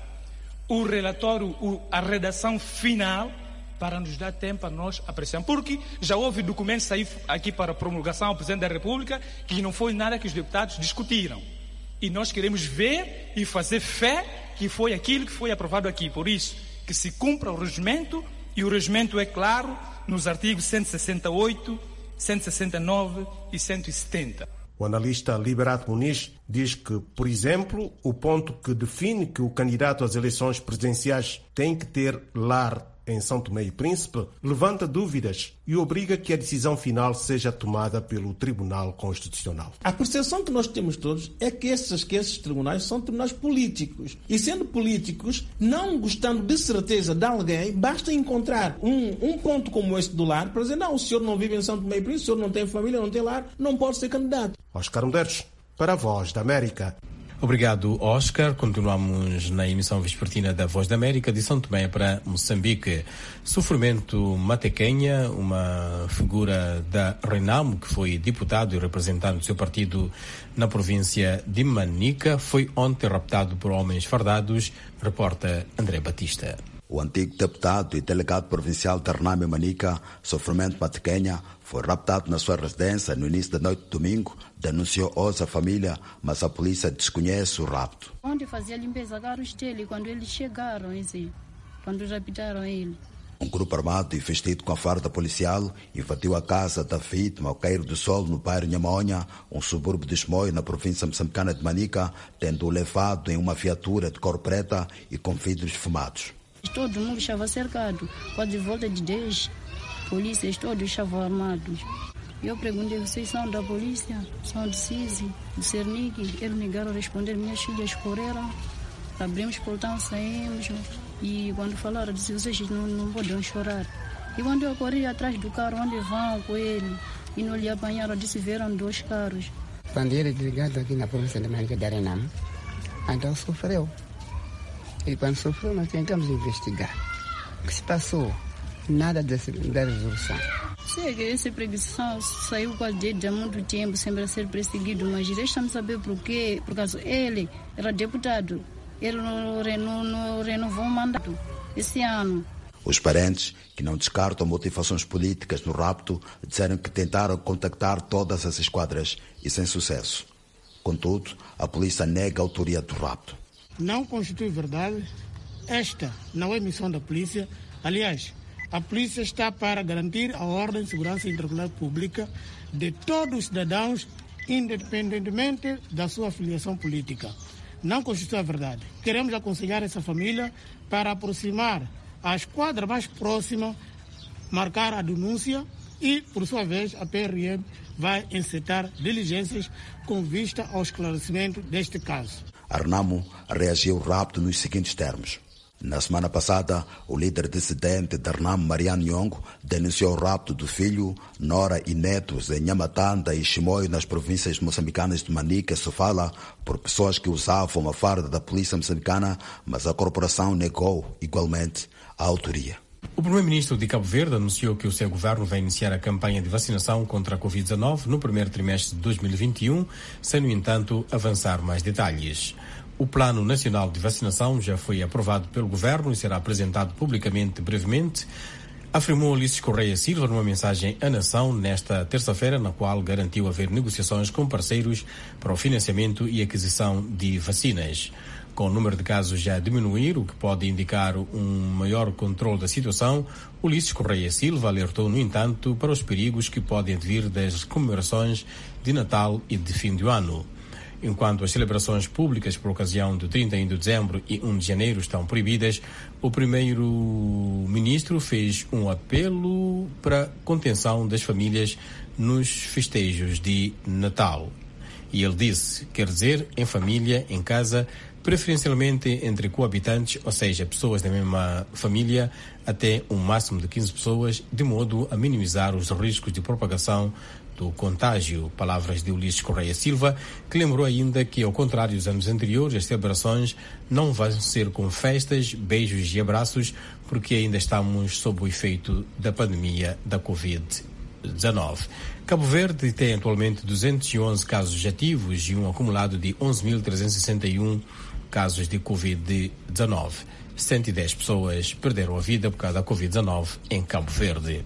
o relatório, a redação final, para nos dar tempo a nós apreciarmos. Porque já houve documentos sair aqui para promulgação ao Presidente da República que não foi nada que os deputados discutiram. E nós queremos ver e fazer fé que foi aquilo que foi aprovado aqui. Por isso, que se cumpra o regimento, e o regimento é claro nos artigos cento e sessenta e oito, cento e sessenta e nove e cento e setenta. O analista Liberato Muniz diz que, por exemplo, o ponto que define que o candidato às eleições presidenciais tem que ter lar em São Tomé e Príncipe levanta dúvidas e obriga que a decisão final seja tomada pelo Tribunal Constitucional. A percepção que nós temos todos é que esses, que esses tribunais são tribunais políticos. E sendo políticos, não gostando de certeza de alguém, basta encontrar um, um ponto como esse do lar para dizer, não, o senhor não vive em São Tomé e Príncipe, o senhor não tem família, não tem lar, não pode ser candidato. Oscar Medeiros, para a Voz da América. Obrigado, Oscar. Continuamos na emissão vespertina da Voz da América de São Tomé para Moçambique. Sofrimento Matequenha, uma figura da Renamo, que foi deputado e representante do seu partido na província de Manica, foi ontem raptado por homens fardados, reporta André Batista. O antigo deputado e delegado provincial de Renamo e Manica, Sofrimento Matequenha, foi raptado na sua residência no início da noite de domingo, denunciou hoje a família, mas a polícia desconhece o rapto. Onde fazia limpeza carros dele quando eles chegaram, assim, quando raptaram ele. Um grupo armado e vestido com a farda policial invadiu a casa da vítima ao cair do sol no bairro Nhamaonha, um subúrbio de Chimoio, na província moçambicana de Manica, tendo-o levado em uma viatura de cor preta e com vidros fumados. Todo mundo estava cercado, quase de volta de dez polícias, todos estavam armados. Eu perguntei, vocês são da polícia? São de Sisi, de Cernic? Eles negaram a responder, minhas filhas correram, abrimos o portão, saímos. E quando falaram, disse, vocês não, não podem chorar. E quando eu corri atrás do carro, onde vão com ele, e não lhe apanharam, disse, vieram dois carros. Quando ele é delegado aqui na província de Manica de Arenam, então sofreu. E quando sofreu, nós tentamos investigar. O que se passou? Nada desse, da resolução. Sei que essa perseguição saiu com a gente há muito tempo, sempre a ser perseguido, mas deixa-me saber por quê. Por causa ele era deputado, ele não, não, não renovou o mandato esse ano. Os parentes, que não descartam motivações políticas no rapto, disseram que tentaram contactar todas as esquadras e sem sucesso. Contudo, a polícia nega a autoria do rapto. Não constitui verdade. Esta não é missão da polícia. Aliás, a polícia está para garantir a ordem e segurança e tranquilidade pública de todos os cidadãos, independentemente da sua filiação política. Não constitui a verdade. Queremos aconselhar essa família para aproximar a esquadra mais próxima, marcar a denúncia e, por sua vez, a P R M vai encetar diligências com vista ao esclarecimento deste caso. A Renamo reagiu rápido nos seguintes termos. Na semana passada, o líder dissidente da Renamo, Mariano Nhongo, denunciou o rapto do filho, nora e netos em Nhamatanda e Chimoio, nas províncias moçambicanas de Manica e Sofala, por pessoas que usavam a farda da polícia moçambicana, mas a corporação negou, igualmente, a autoria. O primeiro-ministro de Cabo Verde anunciou que o seu governo vai iniciar a campanha de vacinação contra a covid dezenove no primeiro trimestre de dois mil e vinte e um, sem, no entanto, avançar mais detalhes. O Plano Nacional de Vacinação já foi aprovado pelo governo e será apresentado publicamente brevemente, afirmou Ulisses Correia Silva numa mensagem à nação nesta terça-feira, na qual garantiu haver negociações com parceiros para o financiamento e aquisição de vacinas. Com o número de casos já a diminuir, o que pode indicar um maior controle da situação, Ulisses Correia Silva alertou, no entanto, para os perigos que podem advir das comemorações de Natal e de fim do ano. Enquanto as celebrações públicas por ocasião do trinta e um de dezembro e primeiro de janeiro estão proibidas, o primeiro-ministro fez um apelo para a contenção das famílias nos festejos de Natal. E ele disse, quer dizer, em família, em casa, preferencialmente entre coabitantes, ou seja, pessoas da mesma família, até um máximo de quinze pessoas, de modo a minimizar os riscos de propagação do contágio. Palavras de Ulisses Correia Silva, que lembrou ainda que, ao contrário dos anos anteriores, as celebrações não vão ser com festas, beijos e abraços, porque ainda estamos sob o efeito da pandemia da covid dezenove. Cabo Verde tem atualmente duzentos e onze casos ativos e um acumulado de onze mil trezentos e sessenta e um casos de covid dezenove. cento e dez pessoas perderam a vida por causa da covid dezenove em Cabo Verde.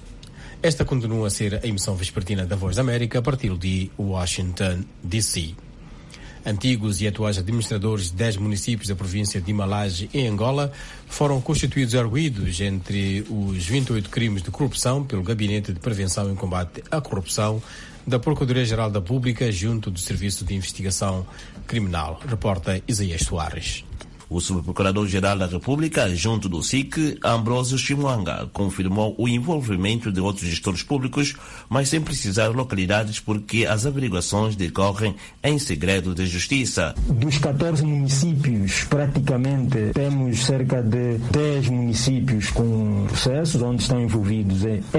Esta continua a ser a emissão vespertina da Voz da América a partir de Washington, D C. Antigos e atuais administradores de dez municípios da província de Malage, em Angola, foram constituídos arguidos entre os vinte e oito crimes de corrupção pelo Gabinete de Prevenção e Combate à Corrupção da Procuradoria-Geral da República junto do Serviço de Investigação Criminal. Reporta Isaías Soares. O subprocurador-geral da República, junto do S I C, Ambrósio Chimwanga, confirmou o envolvimento de outros gestores públicos, mas sem precisar localidades porque as averiguações decorrem em segredo de justiça. Dos catorze municípios, praticamente temos cerca de dez municípios com processos onde estão envolvidos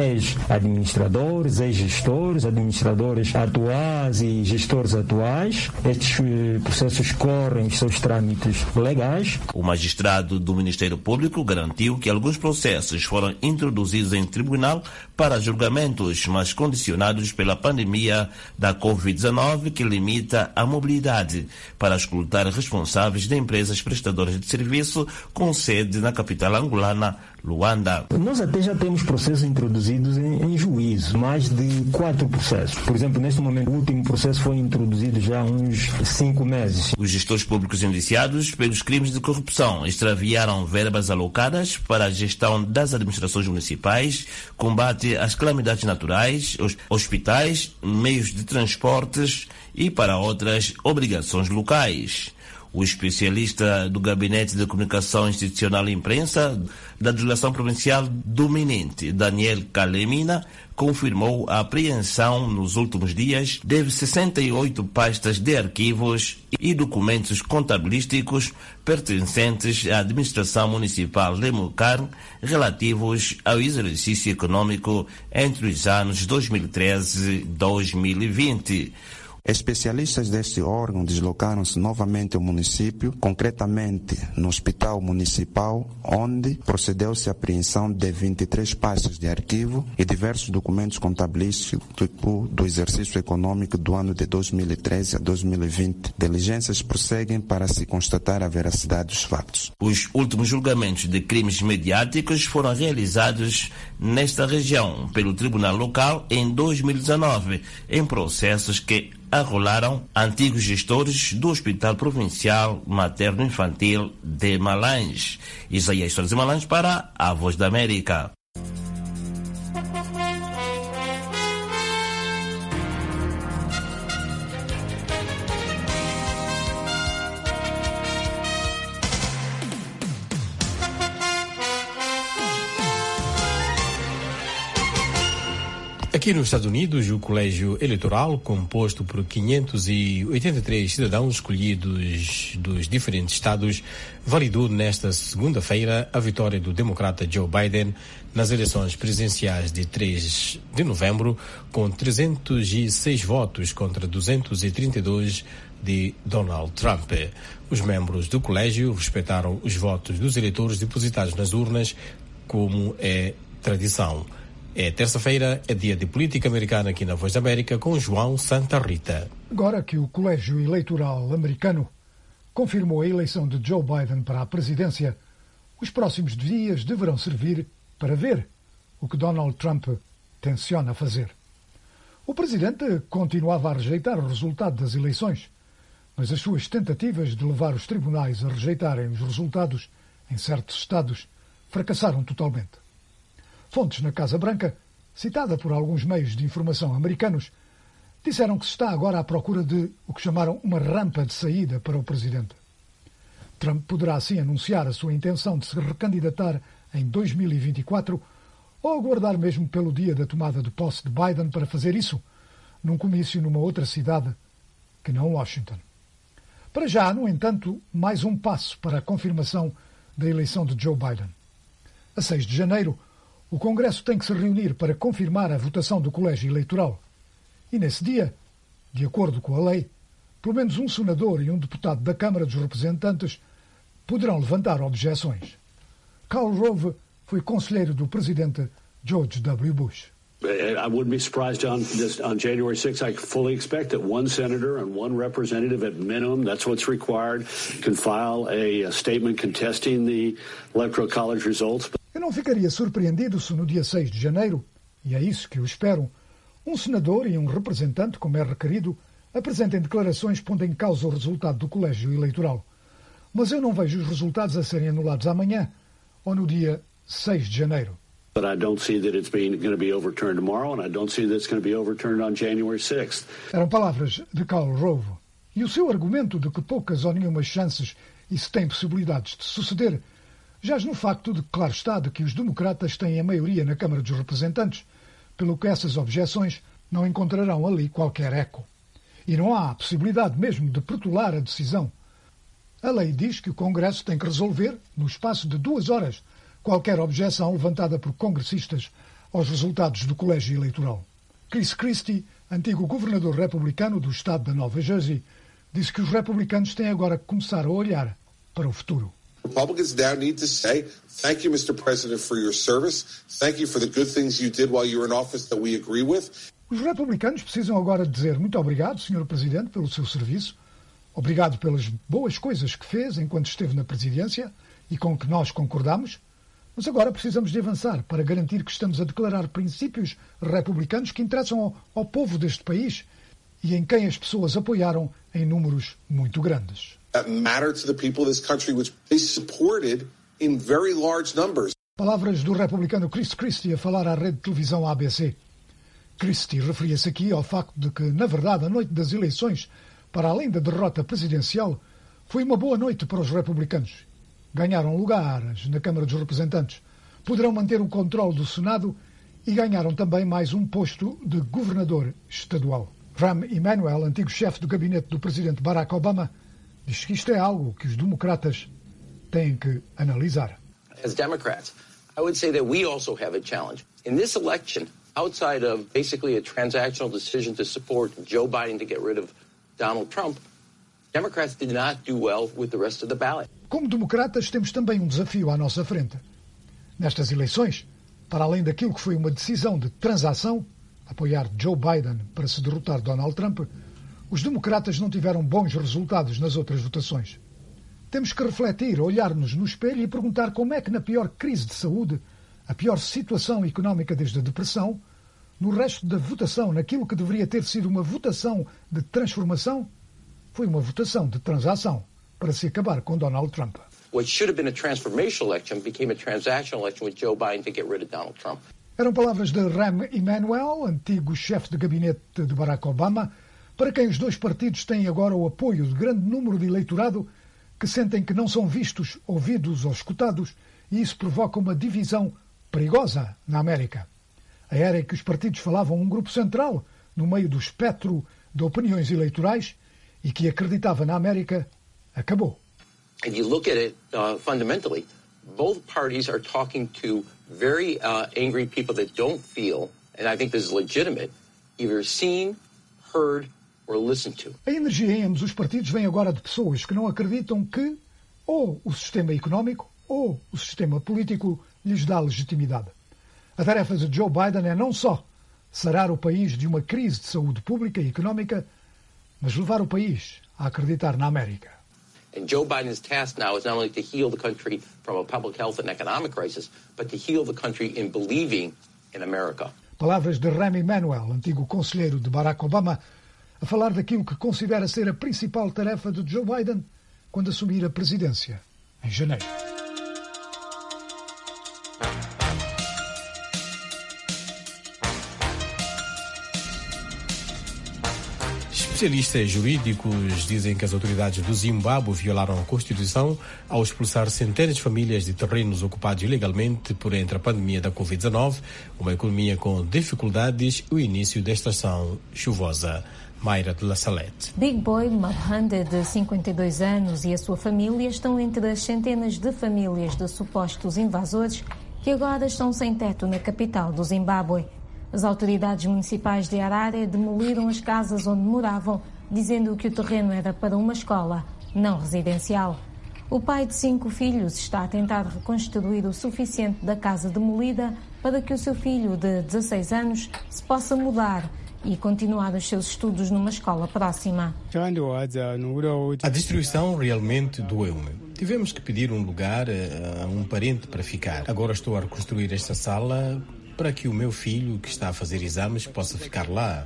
ex-administradores, ex-gestores, administradores atuais e gestores atuais. Estes processos correm os seus trâmites legais. O magistrado do Ministério Público garantiu que alguns processos foram introduzidos em tribunal para julgamentos, mas condicionados pela pandemia da covid dezenove, que limita a mobilidade, para escutar responsáveis de empresas prestadoras de serviço com sede na capital angolana, Luanda. Nós até já temos processos introduzidos em, em juízo, mais de quatro processos. Por exemplo, neste momento, o último processo foi introduzido já há uns cinco meses. Os gestores públicos indiciados pelos crimes de corrupção extraviaram verbas alocadas para a gestão das administrações municipais, combate às calamidades naturais, hospitais, meios de transportes e para outras obrigações locais. O especialista do Gabinete de Comunicação Institucional e Imprensa da Delegação Provincial do Minente, Daniel Calemina, confirmou a apreensão nos últimos dias de sessenta e oito pastas de arquivos e documentos contabilísticos pertencentes à administração municipal de Mucar, relativos ao exercício econômico entre os anos dois mil e treze e dois mil e vinte. Especialistas deste órgão deslocaram-se novamente ao município, concretamente no Hospital Municipal, onde procedeu-se à apreensão de vinte e três pastas de arquivo e diversos documentos contabilísticos do exercício econômico do ano de dois mil e treze a dois mil e vinte. Diligências prosseguem para se constatar a veracidade dos fatos. Os últimos julgamentos de crimes mediáticos foram realizados nesta região pelo Tribunal Local em dois mil e dezenove, em processos que arrolaram antigos gestores do Hospital Provincial Materno-Infantil de Malange. Isaías Soares de Malange para a Voz da América. Aqui nos Estados Unidos, o colégio eleitoral, composto por quinhentos e oitenta e três cidadãos escolhidos dos diferentes estados, validou nesta segunda-feira a vitória do democrata Joe Biden nas eleições presidenciais de três de novembro, com trezentos e seis votos contra duzentos e trinta e dois de Donald Trump. Os membros do colégio respeitaram os votos dos eleitores depositados nas urnas, como é tradição. É terça-feira, é dia de política americana aqui na Voz da América, com João Santa Rita. Agora que o colégio eleitoral americano confirmou a eleição de Joe Biden para a presidência, os próximos dias deverão servir para ver o que Donald Trump tenciona fazer. O presidente continuava a rejeitar o resultado das eleições, mas as suas tentativas de levar os tribunais a rejeitarem os resultados em certos estados fracassaram totalmente. Fontes na Casa Branca, citada por alguns meios de informação americanos, disseram que se está agora à procura de o que chamaram uma rampa de saída para o presidente. Trump poderá assim anunciar a sua intenção de se recandidatar em dois mil e vinte e quatro ou aguardar mesmo pelo dia da tomada de posse de Biden para fazer isso, num comício numa outra cidade que não Washington. Para já, no entanto, mais um passo para a confirmação da eleição de Joe Biden. A seis de janeiro, o Congresso tem que se reunir para confirmar a votação do colégio eleitoral. E nesse dia, de acordo com a lei, pelo menos um senador e um deputado da Câmara dos Representantes poderão levantar objeções. Karl Rove foi conselheiro do presidente George W. Bush. I wouldn't be surprised on this, on January sixth. I fully expect that one senator and one representative at minimum, that's what's required, can file a, a statement contesting the Electoral College results. Eu não ficaria surpreendido se no dia seis de janeiro, e é isso que eu espero, um senador e um representante, como é requerido, apresentem declarações pondo em causa o resultado do colégio eleitoral. Mas eu não vejo os resultados a serem anulados amanhã ou no dia seis de janeiro. But I don't see that it's going to be overturned tomorrow, and I don't see that it's going to be overturned on January sixth. Eram palavras de Karl Rove. E o seu argumento de que poucas ou nenhumas chances isso tem possibilidades de suceder jaz no facto de que, claro está, de que os democratas têm a maioria na Câmara dos Representantes, pelo que essas objeções não encontrarão ali qualquer eco. E não há a possibilidade mesmo de protelar a decisão. A lei diz que o Congresso tem que resolver, no espaço de duas horas, qualquer objeção levantada por congressistas aos resultados do colégio eleitoral. Chris Christie, antigo governador republicano do estado da Nova Jersey, disse que os republicanos têm agora que começar a olhar para o futuro. Republicans now need to say, thank you, mister President, for your service. Thank you for the good things you did while you were in office that we agree with. Os republicanos precisam agora dizer muito obrigado, senhor Presidente, pelo seu serviço. Obrigado pelas boas coisas que fez enquanto esteve na presidência e com que nós concordamos. Mas agora precisamos de avançar para garantir que estamos a declarar princípios republicanos que interessam ao, ao povo deste país e em quem as pessoas apoiaram em números muito grandes. That matter to the people of this country, which they supported in very large numbers. Palavras do republicano Chris Christie a falar à rede de televisão A B C. Christie referia-se aqui ao facto de que, na verdade, a noite das eleições, para além da derrota presidencial, foi uma boa noite para os republicanos. Ganharam lugares na Câmara dos Representantes, poderão manter o controle do Senado e ganharam também mais um posto de governador estadual. Rahm Emanuel, antigo chefe do gabinete do presidente Barack Obama, diz que isto é algo que os democratas têm que analisar. As Democrats, I would say that we also have a challenge. In this election, outside of basically a transactional decision to support Joe Biden to get rid of Donald Trump, Democrats did not do well with the rest of the ballot. Como democratas, temos também um desafio à nossa frente. Nestas eleições, para além daquilo que foi uma decisão de transação, apoiar Joe Biden para se derrotar Donald Trump, os democratas não tiveram bons resultados nas outras votações. Temos que refletir, olhar-nos no espelho e perguntar como é que na pior crise de saúde, a pior situação económica desde a depressão, no resto da votação, naquilo que deveria ter sido uma votação de transformação, foi uma votação de transação para se acabar com Donald Trump. What should have been a transformational election became a transactional election with Joe Biden to get rid of Donald Trump. Eram palavras de Rahm Emanuel, antigo chefe de gabinete de Barack Obama, para quem os dois partidos têm agora o apoio de grande número de eleitorado que sentem que não são vistos, ouvidos ou escutados, e isso provoca uma divisão perigosa na América. A era em que os partidos falavam um grupo central no meio do espectro de opiniões eleitorais e que acreditava na América, acabou. And you look at it uh, fundamentally, both parties are talking to very uh, angry people that don't feel, and I think this is legitimate, either seen, heard, or listened to. A energia em ambos os partidos vem agora de pessoas que não acreditam que ou o sistema económico ou o sistema político lhes dá legitimidade. A tarefa de Joe Biden é não só sarar o país de uma crise de saúde pública e económica, mas levar o país a acreditar na América. And Joe Biden's task now is not only to heal the country from a public health and economic crisis, but to heal the country in believing in America. Palavras de Rahm Emanuel, antigo conselheiro de Barack Obama, a falar daquilo que considera ser a principal tarefa de Joe Biden quando assumir a presidência em janeiro. Especialistas jurídicos dizem que as autoridades do Zimbábue violaram a Constituição ao expulsar centenas de famílias de terrenos ocupados ilegalmente por entre a pandemia da covid dezenove, uma economia com dificuldades e o início da estação chuvosa. Mayra de La Salette. Big Boy Mahande, de cinquenta e dois anos, e a sua família estão entre as centenas de famílias de supostos invasores que agora estão sem teto na capital do Zimbábue. As autoridades municipais de Harare demoliram as casas onde moravam, dizendo que o terreno era para uma escola não residencial. O pai de cinco filhos está a tentar reconstruir o suficiente da casa demolida para que o seu filho de dezasseis anos se possa mudar e continuar os seus estudos numa escola próxima. A destruição realmente doeu-me. Tivemos que pedir um lugar a um parente para ficar. Agora estou a reconstruir esta sala para que o meu filho, que está a fazer exames, possa ficar lá.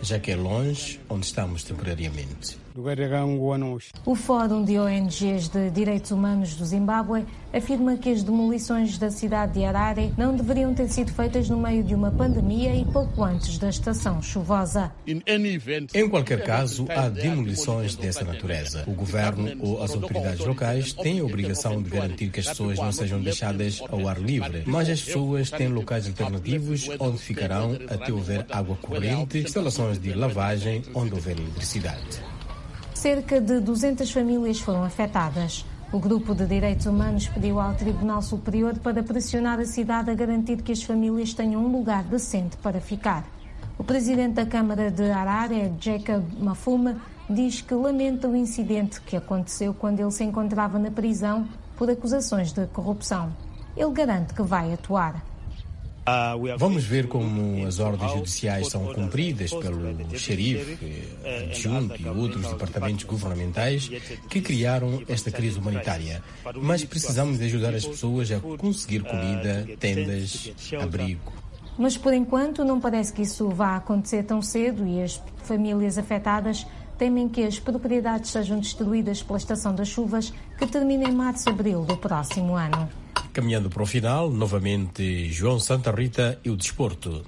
já que é longe onde estamos temporariamente. O Fórum de O N Gs de Direitos Humanos do Zimbábue afirma que as demolições da cidade de Harare não deveriam ter sido feitas no meio de uma pandemia e pouco antes da estação chuvosa. Em qualquer caso, há demolições dessa natureza. O governo ou as autoridades locais têm a obrigação de garantir que as pessoas não sejam deixadas ao ar livre, mas as pessoas têm locais alternativos onde ficarão até houver água corrente, instalações de lavagem onde houver eletricidade. Cerca de duzentas famílias foram afetadas. O grupo de direitos humanos pediu ao Tribunal Superior para pressionar a cidade a garantir que as famílias tenham um lugar decente para ficar. O presidente da Câmara de Harare, Jacob Mafume, diz que lamenta o incidente que aconteceu quando ele se encontrava na prisão por acusações de corrupção. Ele garante que vai atuar. Vamos ver como as ordens judiciais são cumpridas pelo xerife, adjunto e outros departamentos governamentais que criaram esta crise humanitária. Mas precisamos de ajudar as pessoas a conseguir comida, tendas, abrigo. Mas por enquanto não parece que isso vá acontecer tão cedo e as famílias afetadas temem que as propriedades sejam destruídas pela estação das chuvas que termina em março-abril do próximo ano. Caminhando para o final, novamente João Santa Rita e o desporto.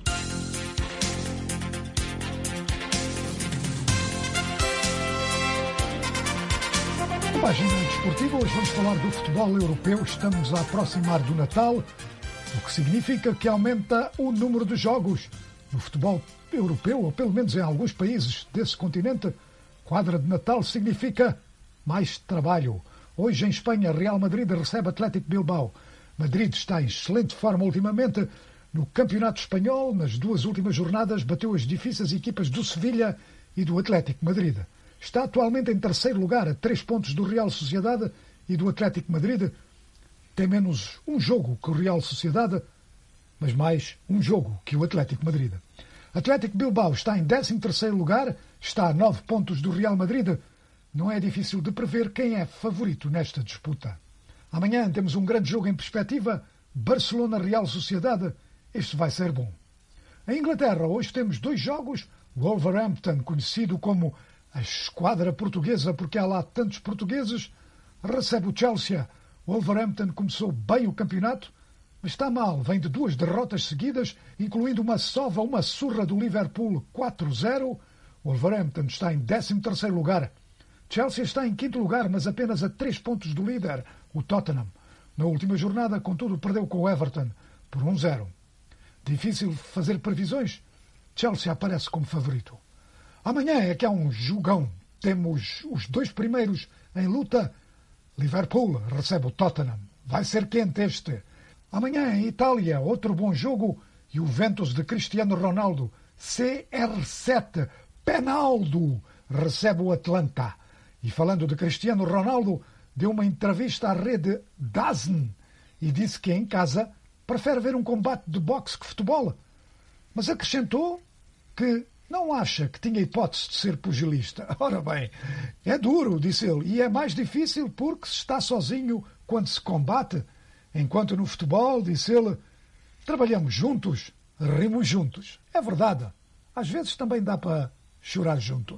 Na página desportiva, hoje vamos falar do futebol europeu. Estamos a aproximar do Natal, o que significa que aumenta o número de jogos no futebol europeu, ou pelo menos em alguns países desse continente. Quadra de Natal significa mais trabalho. Hoje, em Espanha, Real Madrid recebe Atlético Bilbao. Madrid está em excelente forma ultimamente. No Campeonato Espanhol, nas duas últimas jornadas, bateu as difíceis equipas do Sevilha e do Atlético Madrid. Está atualmente em terceiro lugar, a três pontos do Real Sociedade e do Atlético Madrid. Tem menos um jogo que o Real Sociedade, mas mais um jogo que o Atlético Madrid. Atlético Bilbao está em décimo terceiro lugar, está a nove pontos do Real Madrid. Não é difícil de prever quem é favorito nesta disputa. Amanhã temos um grande jogo em perspectiva, Barcelona-Real Sociedade. Este vai ser bom. Em Inglaterra, hoje temos dois jogos. Wolverhampton, conhecido como a esquadra portuguesa, porque há lá tantos portugueses, recebe o Chelsea. Wolverhampton começou bem o campeonato, mas está mal. Vem de duas derrotas seguidas, incluindo uma sova, uma surra do Liverpool quatro a zero. Wolverhampton está em décimo terceiro lugar. Chelsea está em quinto lugar, mas apenas a três pontos do líder, o Tottenham. Na última jornada, contudo, perdeu com o Everton por um a zero. Difícil fazer previsões. Chelsea aparece como favorito. Amanhã é que há um jogão. Temos os dois primeiros em luta. Liverpool recebe o Tottenham. Vai ser quente este. Amanhã em Itália, outro bom jogo. Juventus de Cristiano Ronaldo. C R sete, Penaldo, recebe o Atlanta. E falando de Cristiano Ronaldo, deu uma entrevista à rede DAZN e disse que em casa prefere ver um combate de boxe que futebol. Mas acrescentou que não acha que tinha hipótese de ser pugilista. Ora bem, é duro, disse ele, e é mais difícil porque se está sozinho quando se combate. Enquanto no futebol, disse ele, trabalhamos juntos, rimos juntos. É verdade. Às vezes também dá para chorar junto.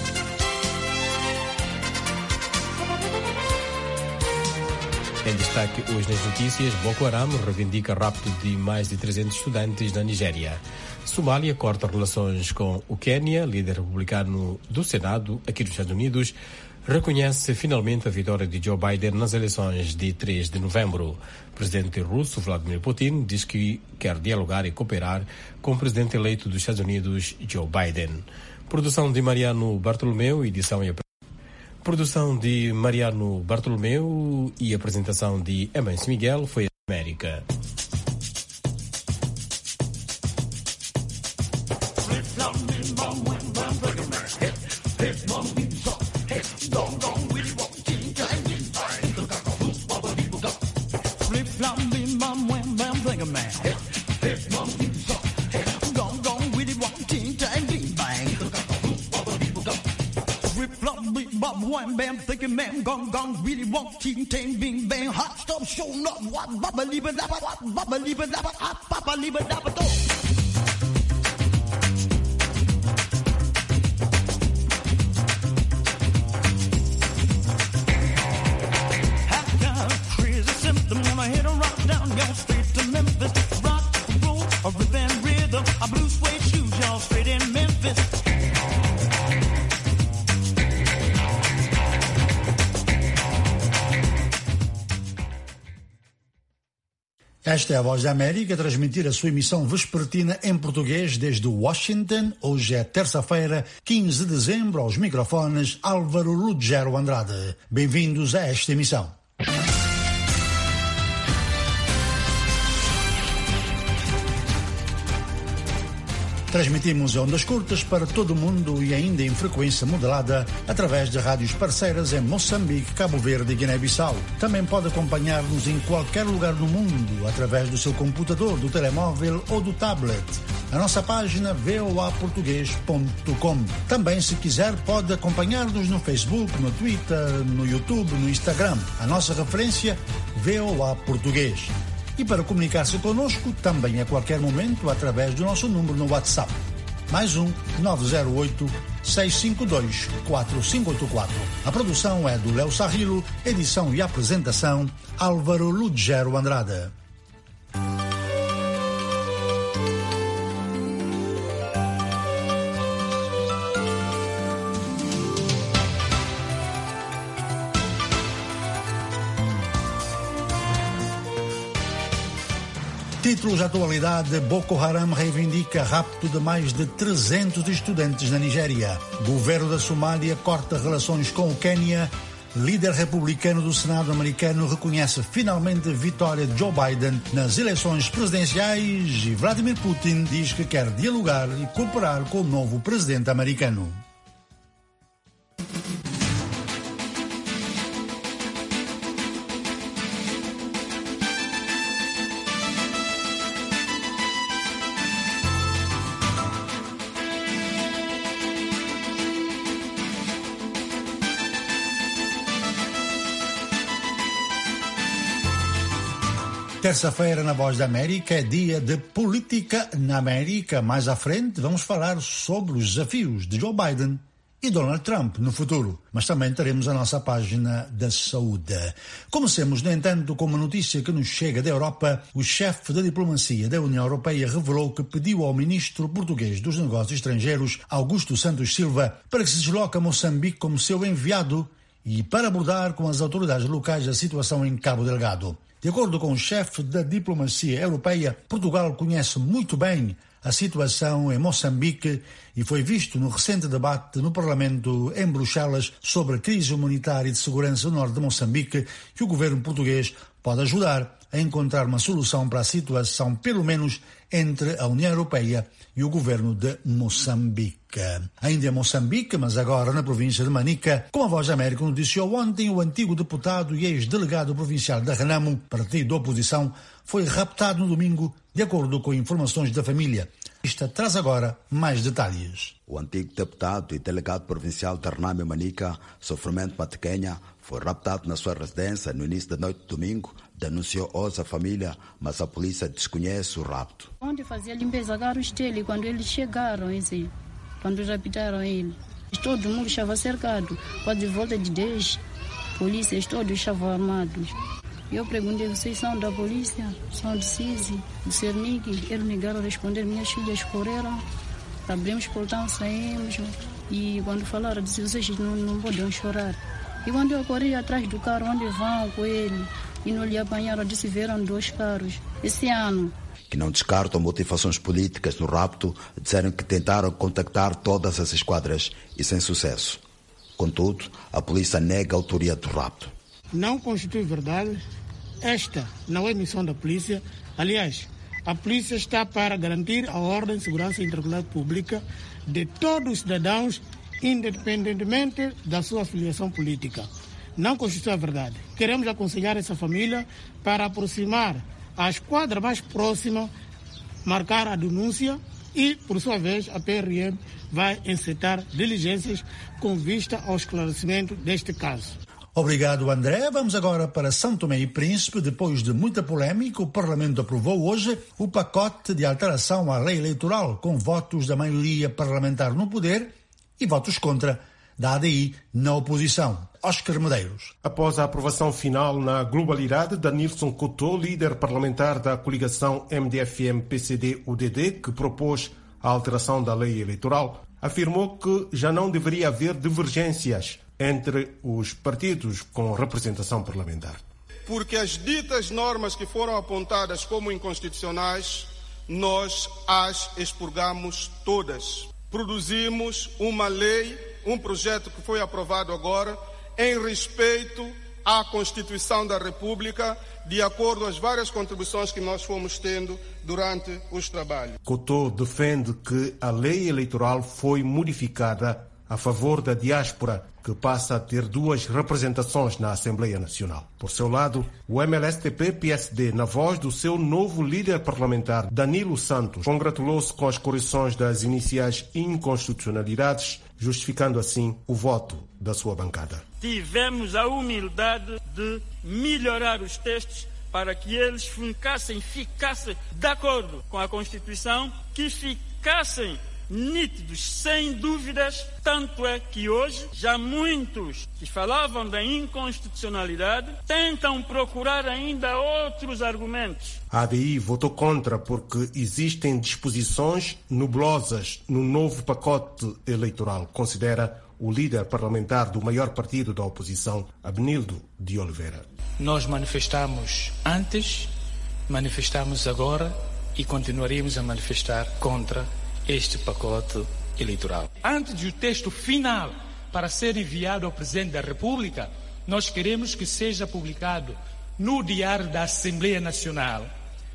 Em destaque hoje nas notícias, Boko Haram reivindica rapto de mais de trezentos estudantes na Nigéria. Somália corta relações com o Quênia, líder republicano do Senado, aqui dos Estados Unidos, reconhece finalmente a vitória de Joe Biden nas eleições de três de novembro. O presidente russo Vladimir Putin diz que quer dialogar e cooperar com o presidente eleito dos Estados Unidos, Joe Biden. Produção de Mariano Bartolomeu, edição e Produção de Mariano Bartolomeu e apresentação de Emencio Miguel foi a América. Wham bam, thinking man, gong gong, really want teen tang, bing bang, hot stuff, showing up, what, baba, leave it, what, baba, leave it, papa, leave it, Esta é a Voz da América a transmitir a sua emissão vespertina em português desde Washington. Hoje é terça-feira, quinze de dezembro, aos microfones Álvaro Lugero Andrade. Bem-vindos a esta emissão. Transmitimos em ondas curtas para todo o mundo e ainda em frequência modulada através de rádios parceiras em Moçambique, Cabo Verde e Guiné-Bissau. Também pode acompanhar-nos em qualquer lugar do mundo através do seu computador, do telemóvel ou do tablet. A nossa página v o a português ponto com. Também, se quiser, pode acompanhar-nos no Facebook, no Twitter, no YouTube, no Instagram. A nossa referência, V O A Português. E para comunicar-se connosco, também a qualquer momento, através do nosso número no WhatsApp. Mais um, nove zero oito, seis cinco dois, quatro cinco oito quatro. A produção é do Léo Sarrilo, edição e apresentação, Álvaro Lugero Andrade. Títulos da atualidade: Boko Haram reivindica rapto de mais de trezentos estudantes na Nigéria. Governo da Somália corta relações com o Quênia. Líder republicano do Senado americano reconhece finalmente a vitória de Joe Biden nas eleições presidenciais e Vladimir Putin diz que quer dialogar e cooperar com o novo presidente americano. Terça-feira na Voz da América é dia de política na América. Mais à frente vamos falar sobre os desafios de Joe Biden e Donald Trump no futuro. Mas também teremos a nossa página da saúde. Comecemos, no entanto, com uma notícia que nos chega da Europa. O chefe da diplomacia da União Europeia revelou que pediu ao ministro português dos Negócios Estrangeiros, Augusto Santos Silva, para que se desloque a Moçambique como seu enviado e para abordar com as autoridades locais a situação em Cabo Delgado. De acordo com o chefe da diplomacia europeia, Portugal conhece muito bem a situação em Moçambique e foi visto no recente debate no Parlamento em Bruxelas sobre a crise humanitária e de segurança no norte de Moçambique, que o governo português pode ajudar a encontrar uma solução para a situação, pelo menos entre a União Europeia e o governo de Moçambique. Ainda em Moçambique, mas agora na província de Manica, como a Voz da América noticiou ontem, o antigo deputado e ex-delegado provincial da Renamo, partido da oposição, foi raptado no domingo, de acordo com informações da família. Esta traz agora mais detalhes. O antigo deputado e delegado provincial da Renamo Manica, Sofrimento Matequenha, foi raptado na sua residência no início da noite de domingo, denunciou hoje a família, mas a polícia desconhece o rapto. Onde fazia limpeza, carros dele, quando eles chegaram, esse, quando raptaram ele, todo mundo estava cercado, quase volta de dez polícias, todos estavam armados. Eu perguntei, vocês são da polícia? São do C I S I, do Cernic? Eles negaram a responder, minhas filhas correram, abrimos o portão, saímos, e quando falaram, disse, vocês não, não podem chorar. E quando eu corri atrás do carro, onde vão com ele, e não lhe apanharam, disse, vieram dois carros, esse ano. Que não descartam motivações políticas no rapto, disseram que tentaram contactar todas as esquadras e sem sucesso. Contudo, a polícia nega a autoria do rapto. Não constitui verdade. Esta não é missão da polícia. Aliás, a polícia está para garantir a ordem e segurança e tranquilidade pública de todos os cidadãos, independentemente da sua filiação política. Não constitui a verdade. Queremos aconselhar essa família para aproximar a esquadra mais próxima, marcar a denúncia e, por sua vez, a P R M vai encetar diligências com vista ao esclarecimento deste caso. Obrigado, André. Vamos agora para São Tomé e Príncipe. Depois de muita polêmica, o Parlamento aprovou hoje o pacote de alteração à lei eleitoral, com votos da maioria parlamentar no poder e votos contra da A D I na oposição. Oscar Medeiros. Após a aprovação final na globalidade, Danilson Couto, líder parlamentar da coligação M D F M P C D U D D, que propôs a alteração da lei eleitoral, afirmou que já não deveria haver divergências entre os partidos com representação parlamentar. porque as ditas normas que foram apontadas como inconstitucionais, nós as expurgamos todas. Produzimos uma lei, um projeto que foi aprovado agora, em respeito à Constituição da República, de acordo às várias contribuições que nós fomos tendo durante os trabalhos. Cotô defende que a lei eleitoral foi modificada a favor da diáspora, que passa a ter duas representações na Assembleia Nacional. Por seu lado, o M L S T P-P S D, na voz do seu novo líder parlamentar, Danilo Santos, congratulou-se com as correções das iniciais inconstitucionalidades, justificando assim o voto da sua bancada. Tivemos a humildade de melhorar os textos para que eles ficassem, ficassem de acordo com a Constituição, que ficassem nítidos, sem dúvidas. Tanto é que hoje já muitos que falavam da inconstitucionalidade tentam procurar ainda outros argumentos. A ADI votou contra porque existem disposições nublosas no novo pacote eleitoral, considera o líder parlamentar do maior partido da oposição, Abenildo de Oliveira. Nós manifestamos antes, manifestamos agora e continuaremos a manifestar contra este pacote eleitoral. Antes do texto final para ser enviado ao Presidente da República, nós queremos que seja publicado no Diário da Assembleia Nacional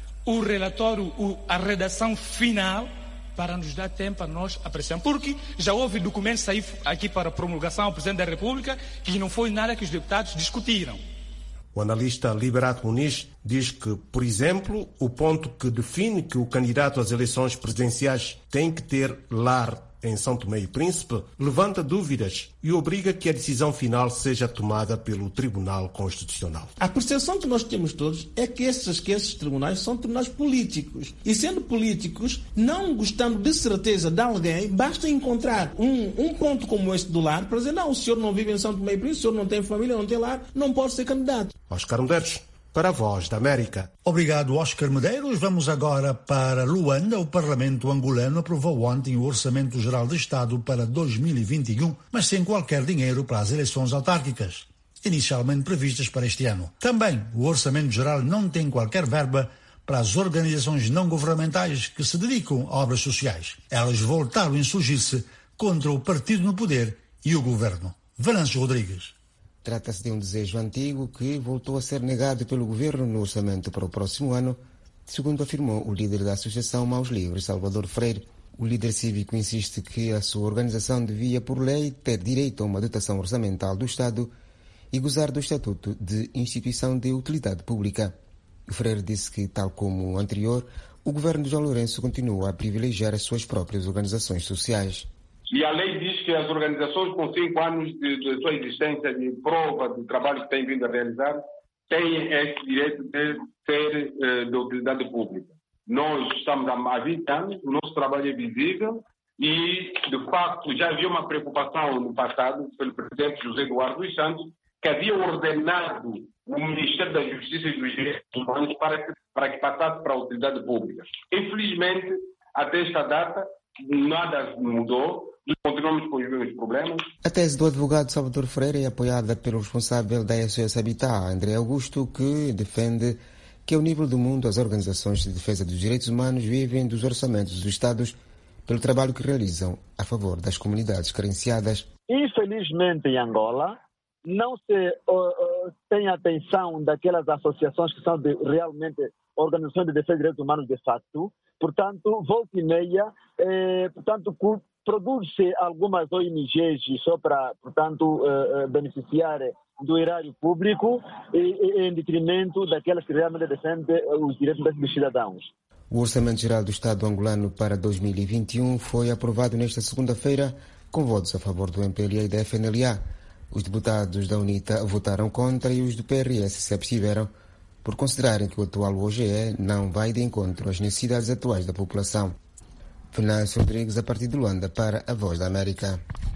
o relatório, a redação final, para nos dar tempo a nós apreciarmos. Porque já houve documentos sair aqui para promulgação ao Presidente da República que não foi nada que os deputados discutiram. O analista Liberato Muniz diz que, por exemplo, o ponto que define que o candidato às eleições presidenciais tem que ter lar em São Tomé e Príncipe levanta dúvidas e obriga que a decisão final seja tomada pelo Tribunal Constitucional. A percepção que nós temos todos é que esses, que esses tribunais são tribunais políticos. E sendo políticos, não gostando de certeza de alguém, basta encontrar um, um ponto como este do lar para dizer, não, o senhor não vive em São Tomé e Príncipe, o senhor não tem família, não tem lar, não pode ser candidato. Oscar Medeiros, para a Voz da América. Obrigado, Oscar Medeiros. Vamos agora para Luanda. O Parlamento angolano aprovou ontem o Orçamento Geral de Estado para dois mil e vinte e um, mas sem qualquer dinheiro para as eleições autárquicas, inicialmente previstas para este ano. Também, o Orçamento Geral não tem qualquer verba para as organizações não governamentais que se dedicam a obras sociais. Elas voltaram a insurgir-se contra o partido no poder e o governo. Venâncio Rodrigues. Trata-se de um desejo antigo que voltou a ser negado pelo governo no orçamento para o próximo ano, segundo afirmou o líder da Associação Mãos Livres, Salvador Freire. O líder cívico insiste que a sua organização devia, por lei, ter direito a uma dotação orçamental do Estado e gozar do Estatuto de Instituição de Utilidade Pública. O Freire disse que, tal como o anterior, o governo de João Lourenço continua a privilegiar as suas próprias organizações sociais. E a lei diz que as organizações com cinco anos de, de sua existência, de prova do trabalho que têm vindo a realizar, têm esse direito de ser eh, de utilidade pública. Nós estamos há vinte anos, o nosso trabalho é visível e, de facto, já havia uma preocupação no passado pelo presidente José Eduardo dos Santos, que havia ordenado o Ministério da Justiça e dos Direitos Humanos para que, para que passasse para a utilidade pública. Infelizmente, até esta data, nada mudou. E continuamos com os mesmos problemas. A tese do advogado Salvador Freire é apoiada pelo responsável da S O S Habitat, André Augusto, que defende que, ao nível do mundo, as organizações de defesa dos direitos humanos vivem dos orçamentos dos Estados pelo trabalho que realizam a favor das comunidades carenciadas. Infelizmente, em Angola, não se uh, uh, tem atenção daquelas associações que são de, realmente organizações de defesa dos direitos humanos de facto. Portanto, volta e meia, eh, portanto, produz-se algumas O N Gs só para, portanto, uh, beneficiar do erário público e, e, em detrimento daquelas que realmente defendem os direitos dos cidadãos. O Orçamento Geral do Estado angolano para dois mil e vinte e um foi aprovado nesta segunda-feira com votos a favor do M P L A e da F N L A. Os deputados da UNITA votaram contra e os do P R S se abstiveram por considerarem que o atual O G E não vai de encontro às necessidades atuais da população. Venâncio Rodrigues, a partir de Luanda, para a Voz da América.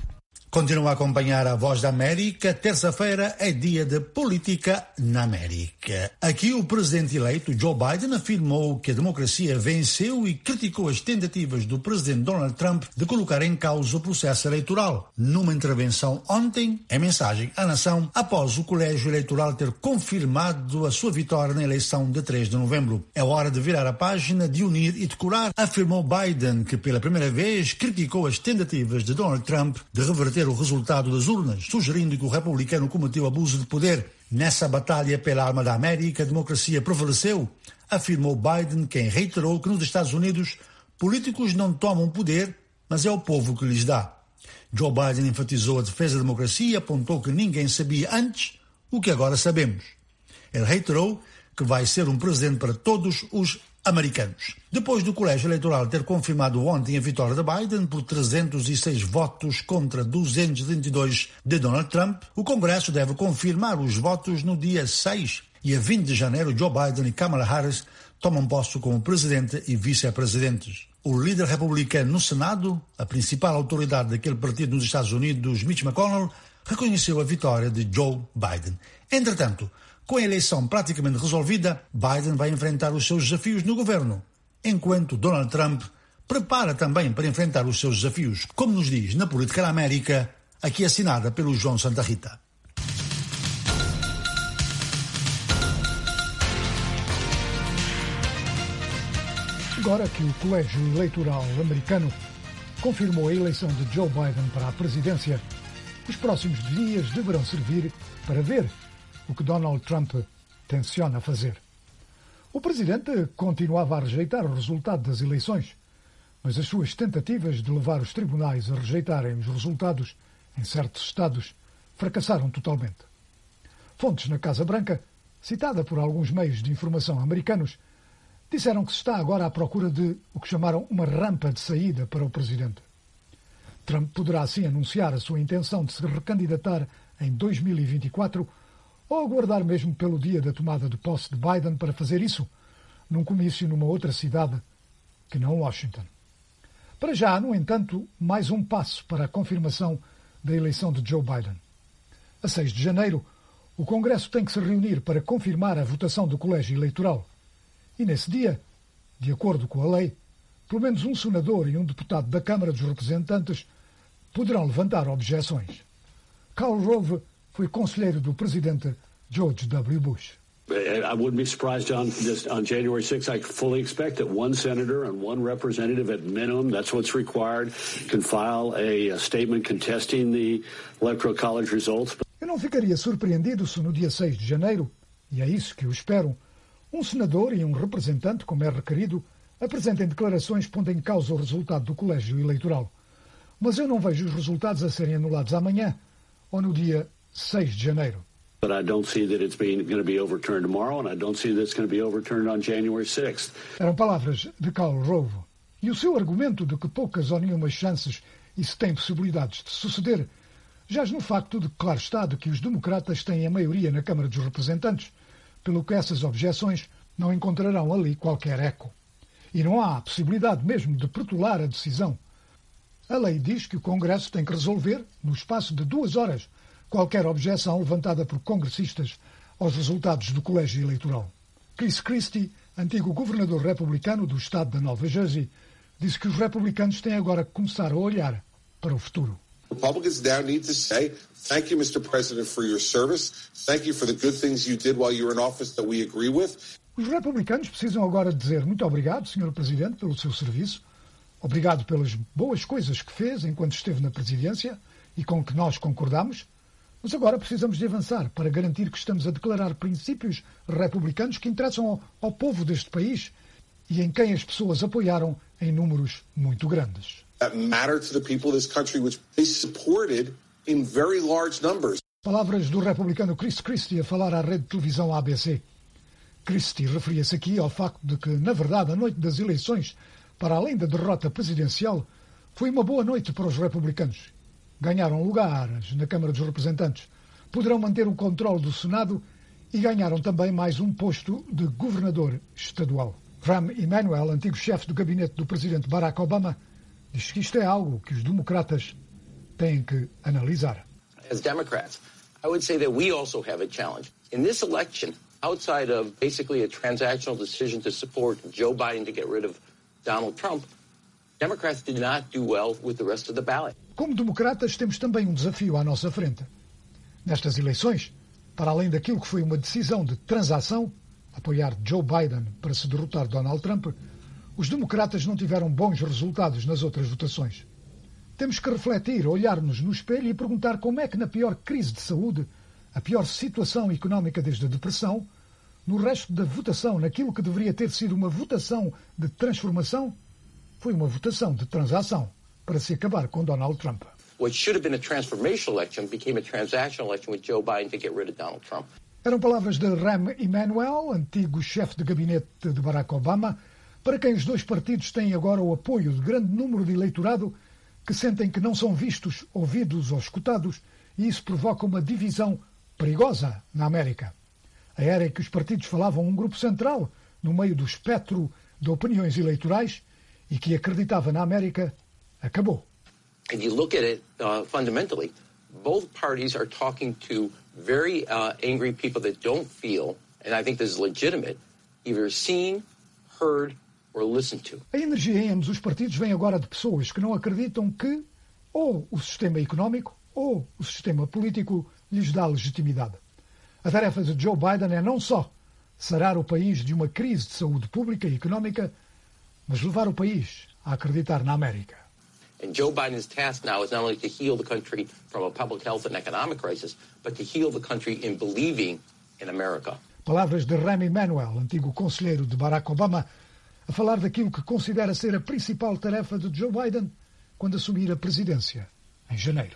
Continua a acompanhar a Voz da América. Terça-feira é dia de política na América. Aqui o presidente eleito, Joe Biden, afirmou que a democracia venceu e criticou as tentativas do presidente Donald Trump de colocar em causa o processo eleitoral. Numa intervenção ontem, em mensagem à nação, após o colégio eleitoral ter confirmado a sua vitória na eleição de três de novembro. É hora de virar a página, de unir e de curar, afirmou Biden, que pela primeira vez criticou as tentativas de Donald Trump de reverter o resultado das urnas, sugerindo que o republicano cometeu abuso de poder. Nessa batalha pela alma da América, a democracia prevaleceu, afirmou Biden, quem reiterou que nos Estados Unidos políticos não tomam poder, mas é o povo que lhes dá. Joe Biden enfatizou a defesa da democracia e apontou que ninguém sabia antes o que agora sabemos. Ele reiterou que vai ser um presidente para todos os americanos. Depois do colégio eleitoral ter confirmado ontem a vitória de Biden por trezentos e seis votos contra duzentos e trinta e dois de Donald Trump, o Congresso deve confirmar os votos no dia seis e a vinte de janeiro Joe Biden e Kamala Harris tomam posse como presidente e vice-presidentes. O líder republicano no Senado, a principal autoridade daquele partido nos Estados Unidos, Mitch McConnell, reconheceu a vitória de Joe Biden. Entretanto, com a eleição praticamente resolvida, Biden vai enfrentar os seus desafios no governo, enquanto Donald Trump prepara também para enfrentar os seus desafios, como nos diz na Política na América, aqui assinada pelo João Santa Rita. Agora que o Colégio Eleitoral americano confirmou a eleição de Joe Biden para a presidência, os próximos dias deverão servir para ver o que Donald Trump tenciona fazer. O presidente continuava a rejeitar o resultado das eleições, mas as suas tentativas de levar os tribunais a rejeitarem os resultados em certos estados fracassaram totalmente. Fontes na Casa Branca, citada por alguns meios de informação americanos, disseram que se está agora à procura de o que chamaram uma rampa de saída para o presidente. Trump poderá assim anunciar a sua intenção de se recandidatar em dois mil e vinte e quatro ou aguardar mesmo pelo dia da tomada de posse de Biden para fazer isso, num comício numa outra cidade que não Washington. Para já, no entanto, mais um passo para a confirmação da eleição de Joe Biden. A seis de janeiro, o Congresso tem que se reunir para confirmar a votação do colégio eleitoral. E nesse dia, de acordo com a lei, pelo menos um senador e um deputado da Câmara dos Representantes poderão levantar objeções. Karl Rove foi conselheiro do presidente George W. Bush. I wouldn't be surprised, John, just on January sixth, I fully expect that one senator and one representative at minimum, that's what's required, can file a, a statement contesting the Electoral College results. Eu não ficaria surpreendido se no dia seis de janeiro, e é isso que eu espero, um senador e um representante, como é requerido, apresentem declarações pondo em causa o resultado do colégio eleitoral. Mas eu não vejo os resultados a serem anulados amanhã ou no dia seis de janeiro. But I don't see that it's being going to be overturned tomorrow, and I don't see that it's going to be overturned on January sixth. Eram palavras de Karl Rove. E o seu argumento de que poucas ou nenhumas chances isso tem possibilidades de suceder jaz no facto de, claro está, de que os democratas têm a maioria na Câmara dos Representantes, pelo que essas objeções não encontrarão ali qualquer eco. E não há a possibilidade mesmo de protelar a decisão. A lei diz que o Congresso tem que resolver, no espaço de duas horas, qualquer objeção levantada por congressistas aos resultados do colégio eleitoral. Chris Christie, antigo governador republicano do estado da Nova Jersey, disse que os republicanos têm agora que começar a olhar para o futuro. Republicans now need to say, thank you, Mister President, for your service. Thank you for the good things you did while you were in office that we agree with. Os republicanos precisam agora dizer muito obrigado, senhor Presidente, pelo seu serviço. Obrigado pelas boas coisas que fez enquanto esteve na presidência e com que nós concordamos. Mas agora precisamos de avançar para garantir que estamos a declarar princípios republicanos que interessam ao, ao povo deste país e em quem as pessoas apoiaram em números muito grandes. That matter to the people of this country, which they supported in very large numbers. Palavras do republicano Chris Christie a falar à rede de televisão A B C. Christie referia-se aqui ao facto de que, na verdade, a noite das eleições, para além da derrota presidencial, foi uma boa noite para os republicanos. Ganharam lugares na Câmara dos Representantes, poderão manter o controle do Senado e ganharam também mais um posto de governador estadual. Rahm Emanuel, antigo chefe do gabinete do presidente Barack Obama, diz que isto é algo que os democratas têm que analisar. As Democrats, I would say that we also have a challenge. In this election, outside of basically a transactional decision to support Joe Biden to get rid of Donald Trump, Democrats did not do well with the rest of the ballot. Como democratas, temos também um desafio à nossa frente. Nestas eleições, para além daquilo que foi uma decisão de transação, apoiar Joe Biden para se derrotar Donald Trump, os democratas não tiveram bons resultados nas outras votações. Temos que refletir, olhar-nos no espelho e perguntar como é que na pior crise de saúde, a pior situação económica desde a depressão, no resto da votação, naquilo que deveria ter sido uma votação de transformação, foi uma votação de transação para se acabar com Donald Trump. What should have been a transformational election became a transactional election with Joe Biden to get rid of Donald Trump. Eram palavras de Rahm Emanuel, antigo chefe de gabinete de Barack Obama, para quem os dois partidos têm agora o apoio de grande número de eleitorado que sentem que não são vistos, ouvidos ou escutados, e isso provoca uma divisão perigosa na América. A era em que os partidos falavam um grupo central no meio do espectro de opiniões eleitorais e que acreditava na América, acabou. And you look at it uh, fundamentally, both parties are talking to very uh, angry people that don't feel, and I think this is legitimate, either seen, heard, or listened to. A energia em ambos os partidos vem agora de pessoas que não acreditam que ou o sistema económico ou o sistema político lhes dá legitimidade. A tarefa de Joe Biden é não só sarar o país de uma crise de saúde pública e económica, mas levar o país a acreditar na América. And Joe Biden's task now is not only to heal the country from a public health and economic crisis, but to heal the country in believing in America. Palavras de Rahm Emanuel, antigo conselheiro de Barack Obama, a falar daquilo que considera ser a principal tarefa de Joe Biden quando assumir a presidência em janeiro.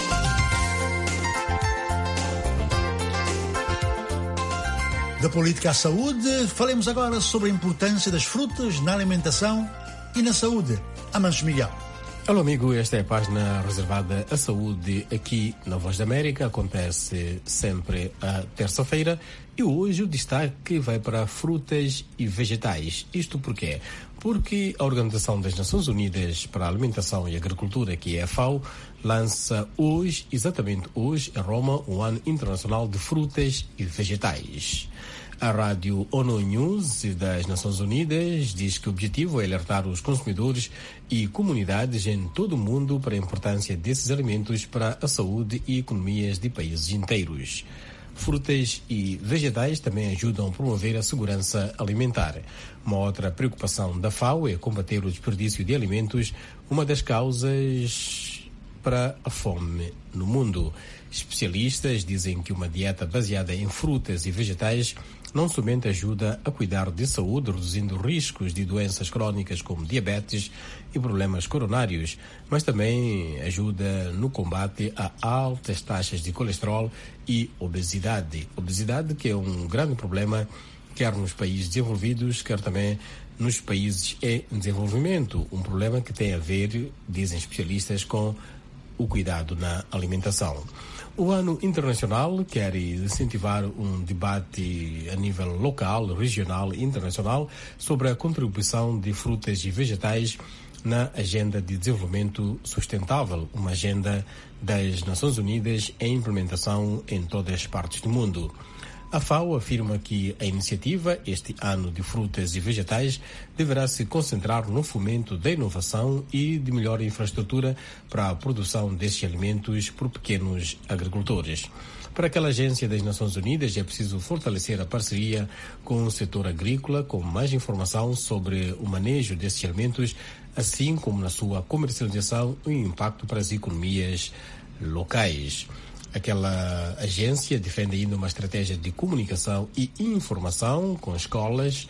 Da política à saúde, falemos agora sobre a importância das frutas na alimentação e na saúde. Amancio Miguel. Alô amigo, esta é a página reservada à saúde aqui na Voz da América. Acontece sempre à terça-feira e hoje o destaque vai para frutas e vegetais. Isto porquê? Porque a Organização das Nações Unidas para a Alimentação e Agricultura, que é a FAO, lança hoje, exatamente hoje, em Roma, o Ano Internacional de Frutas e Vegetais. A rádio ONU News das Nações Unidas diz que o objetivo é alertar os consumidores e comunidades em todo o mundo para a importância desses alimentos para a saúde e economias de países inteiros. Frutas e vegetais também ajudam a promover a segurança alimentar. Uma outra preocupação da FAO é combater o desperdício de alimentos, uma das causas para a fome no mundo. Especialistas dizem que uma dieta baseada em frutas e vegetais não somente ajuda a cuidar de saúde, reduzindo riscos de doenças crónicas como diabetes e problemas coronários, mas também ajuda no combate a altas taxas de colesterol e obesidade. Obesidade que é um grande problema, quer nos países desenvolvidos, quer também nos países em desenvolvimento. Um problema que tem a ver, dizem especialistas, com o cuidado na alimentação. O Ano Internacional quer incentivar um debate a nível local, regional e internacional sobre a contribuição de frutas e vegetais na Agenda de Desenvolvimento Sustentável, uma agenda das Nações Unidas em implementação em todas as partes do mundo. A FAO afirma que a iniciativa, este ano de frutas e vegetais, deverá se concentrar no fomento da inovação e de melhor infraestrutura para a produção destes alimentos por pequenos agricultores. Para aquela agência das Nações Unidas é preciso fortalecer a parceria com o setor agrícola, com mais informação sobre o manejo destes alimentos, assim como na sua comercialização e impacto para as economias locais. Aquela agência defende ainda uma estratégia de comunicação e informação com escolas,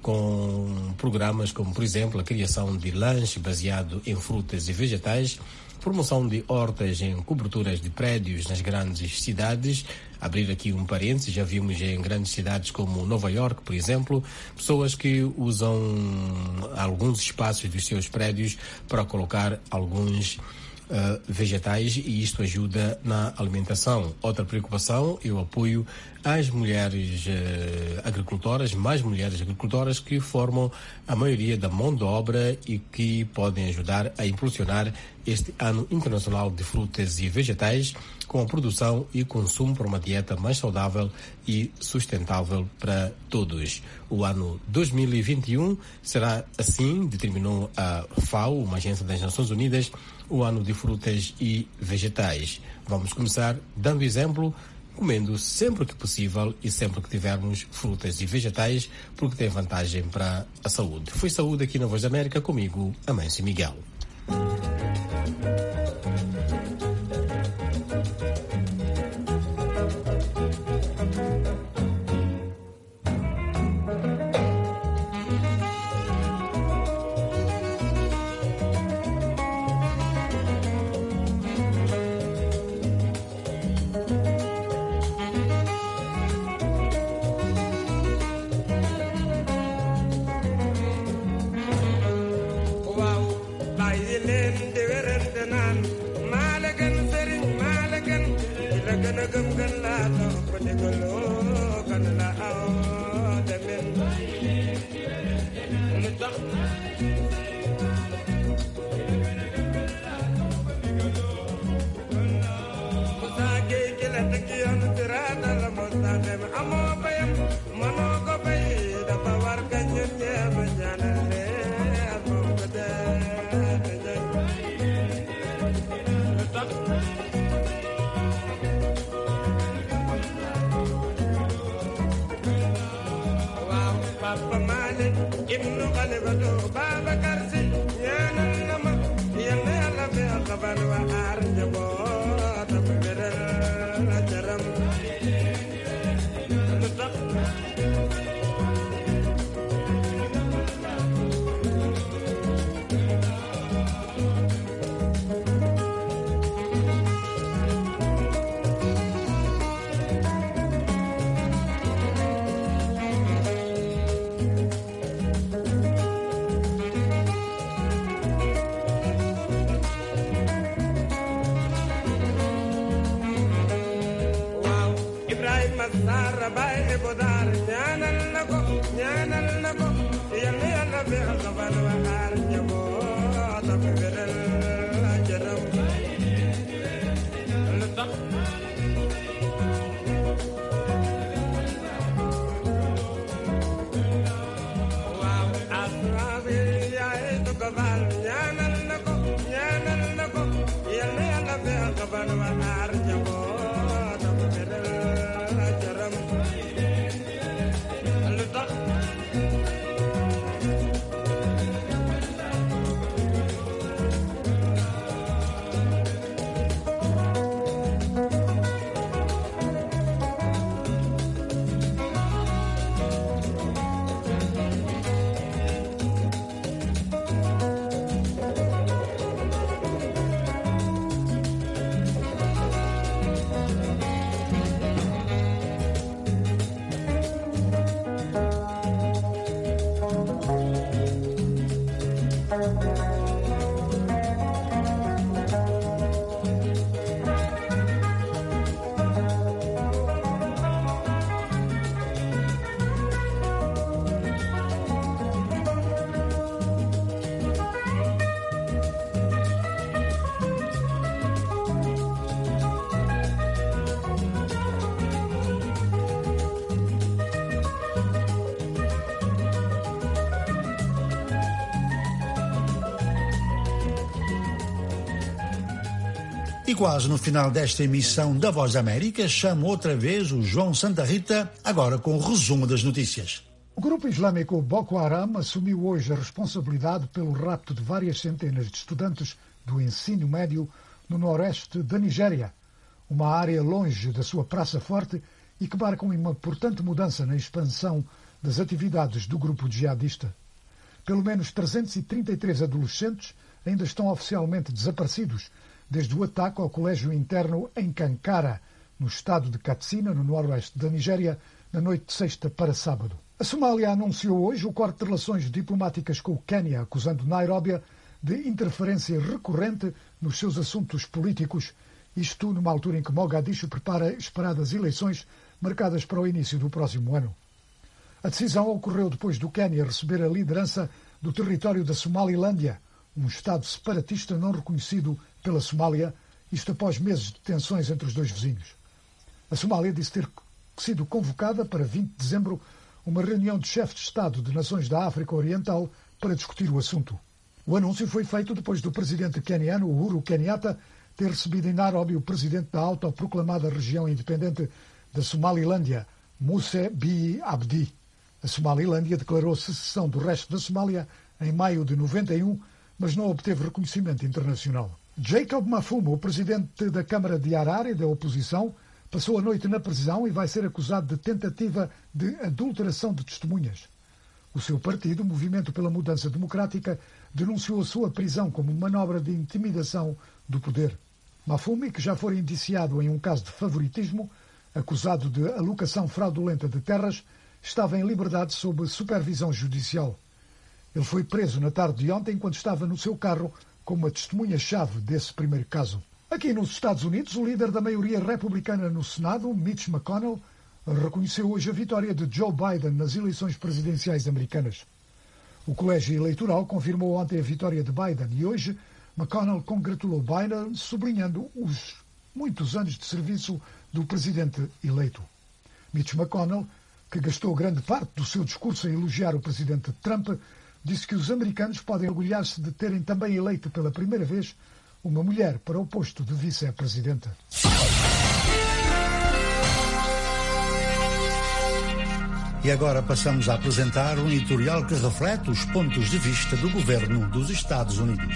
com programas como, por exemplo, a criação de lanche baseado em frutas e vegetais, promoção de hortas em coberturas de prédios nas grandes cidades. Abrir aqui um parênteses, já vimos em grandes cidades como Nova York, por exemplo, pessoas que usam alguns espaços dos seus prédios para colocar alguns uh, vegetais e isto ajuda na alimentação. Outra preocupação é o apoio às mulheres uh, agricultoras, mais mulheres agricultoras que formam a maioria da mão de obra e que podem ajudar a impulsionar este ano internacional de frutas e vegetais com a produção e consumo para uma dieta mais saudável e sustentável para todos. O ano dois mil e vinte e um será assim, determinou a FAO, uma agência das Nações Unidas, o ano de frutas e vegetais. Vamos começar dando exemplo, comendo sempre que possível e sempre que tivermos frutas e vegetais, porque tem vantagem para a saúde. Foi Saúde aqui na Voz da América, comigo, Amâncio Miguel. E quase no final desta emissão da Voz da América, chamo outra vez o João Santa Rita, agora com o resumo das notícias. O grupo islâmico Boko Haram assumiu hoje a responsabilidade pelo rapto de várias centenas de estudantes do ensino médio no noroeste da Nigéria, uma área longe da sua praça forte e que marca uma importante mudança na expansão das atividades do grupo jihadista. Pelo menos trezentos e trinta e três adolescentes ainda estão oficialmente desaparecidos desde o ataque ao colégio interno em Kankara, no estado de Katsina, no noroeste da Nigéria, na noite de sexta para sábado. A Somália anunciou hoje o corte de relações diplomáticas com o Quênia, acusando Nairóbia de interferência recorrente nos seus assuntos políticos, isto numa altura em que Mogadishu prepara esperadas eleições marcadas para o início do próximo ano. A decisão ocorreu depois do Quênia receber a liderança do território da Somalilândia, um Estado separatista não reconhecido pela Somália, isto após meses de tensões entre os dois vizinhos. A Somália disse ter sido convocada para vinte de dezembro uma reunião de chefes de Estado de nações da África Oriental para discutir o assunto. O anúncio foi feito depois do presidente queniano Uhuru Kenyatta ter recebido em Nairobi o presidente da autoproclamada região independente da Somalilândia, Muse Bihi Abdi. A Somalilândia declarou secessão do resto da Somália em maio de noventa e um, mas não obteve reconhecimento internacional. Jacob Mafuma, o presidente da Câmara de Harare da oposição, passou a noite na prisão e vai ser acusado de tentativa de adulteração de testemunhas. O seu partido, Movimento pela Mudança Democrática, denunciou a sua prisão como manobra de intimidação do poder. Mafuma, que já foi indiciado em um caso de favoritismo, acusado de alocação fraudulenta de terras, estava em liberdade sob supervisão judicial. Ele foi preso na tarde de ontem enquanto estava no seu carro como uma testemunha-chave desse primeiro caso. Aqui nos Estados Unidos, o líder da maioria republicana no Senado, Mitch McConnell, reconheceu hoje a vitória de Joe Biden nas eleições presidenciais americanas. O colégio eleitoral confirmou ontem a vitória de Biden e hoje McConnell congratulou Biden, sublinhando os muitos anos de serviço do presidente eleito. Mitch McConnell, que gastou grande parte do seu discurso a elogiar o presidente Trump, disse que os americanos podem orgulhar-se de terem também eleito pela primeira vez uma mulher para o posto de vice-presidenta. E agora passamos a apresentar um editorial que reflete os pontos de vista do governo dos Estados Unidos.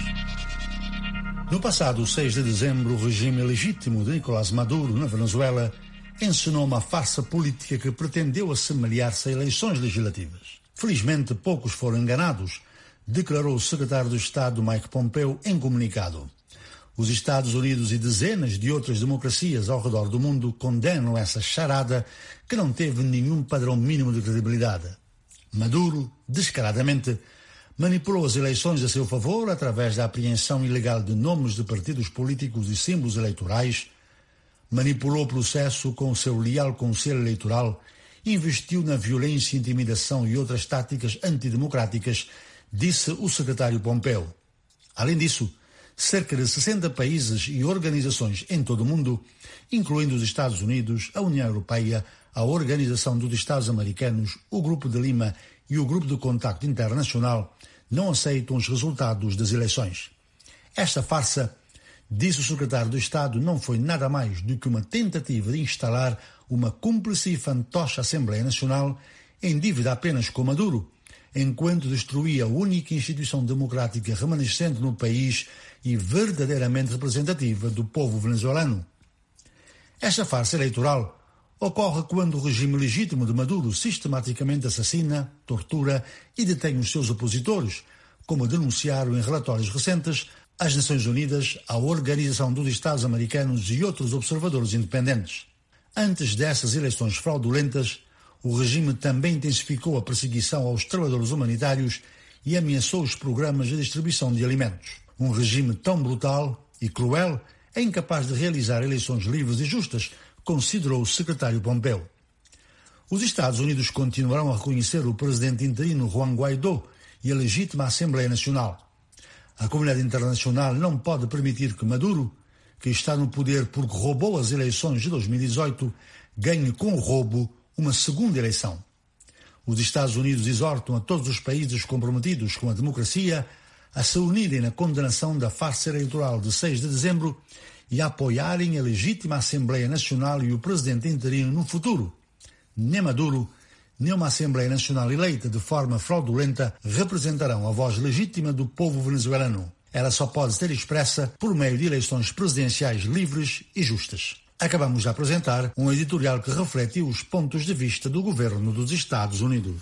No passado seis de dezembro, o regime legítimo de Nicolás Maduro, na Venezuela, encenou uma farsa política que pretendeu assemelhar-se a eleições legislativas. Felizmente, poucos foram enganados, declarou o secretário de Estado Mike Pompeo em comunicado. Os Estados Unidos e dezenas de outras democracias ao redor do mundo condenam essa charada que não teve nenhum padrão mínimo de credibilidade. Maduro, descaradamente, manipulou as eleições a seu favor através da apreensão ilegal de nomes de partidos políticos e símbolos eleitorais, manipulou o processo com o seu leal conselho eleitoral, investiu na violência, intimidação e outras táticas antidemocráticas, disse o secretário Pompeo. Além disso, cerca de sessenta países e organizações em todo o mundo, incluindo os Estados Unidos, a União Europeia, a Organização dos Estados Americanos, o Grupo de Lima e o Grupo de Contacto Internacional, não aceitam os resultados das eleições. Esta farsa, disse o secretário de Estado, não foi nada mais do que uma tentativa de instalar uma cúmplice e fantoche Assembleia Nacional em dívida apenas com Maduro, enquanto destruía a única instituição democrática remanescente no país e verdadeiramente representativa do povo venezuelano. Esta farsa eleitoral ocorre quando o regime legítimo de Maduro sistematicamente assassina, tortura e detém os seus opositores, como denunciaram em relatórios recentes as Nações Unidas, a Organização dos Estados Americanos e outros observadores independentes. Antes dessas eleições fraudulentas, o regime também intensificou a perseguição aos trabalhadores humanitários e ameaçou os programas de distribuição de alimentos. Um regime tão brutal e cruel é incapaz de realizar eleições livres e justas, considerou o secretário Pompeo. Os Estados Unidos continuarão a reconhecer o presidente interino Juan Guaidó e a legítima Assembleia Nacional. A comunidade internacional não pode permitir que Maduro, que está no poder porque roubou as eleições de dois mil e dezoito, ganhe com o roubo uma segunda eleição. Os Estados Unidos exortam a todos os países comprometidos com a democracia a se unirem na condenação da farsa eleitoral de seis de dezembro e a apoiarem a legítima Assembleia Nacional e o presidente interino no futuro. Nem Maduro, nem uma Assembleia Nacional eleita de forma fraudulenta representarão a voz legítima do povo venezuelano. Ela só pode ser expressa por meio de eleições presidenciais livres e justas. Acabamos de apresentar um editorial que reflete os pontos de vista do governo dos Estados Unidos.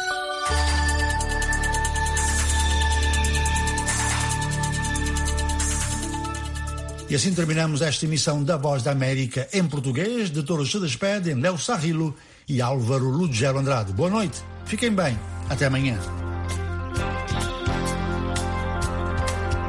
E assim terminamos esta emissão da Voz da América em português. De todos se despedem Léo Sarrilo e Álvaro Lugero Andrade. Boa noite, fiquem bem, até amanhã.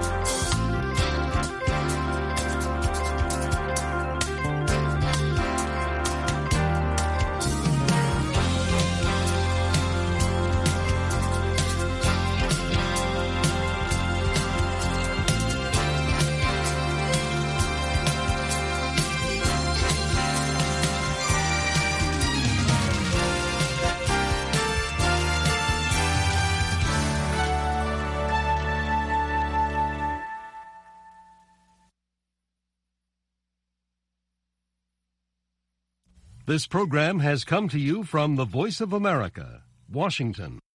This program has come to you from the Voice of America, Washington.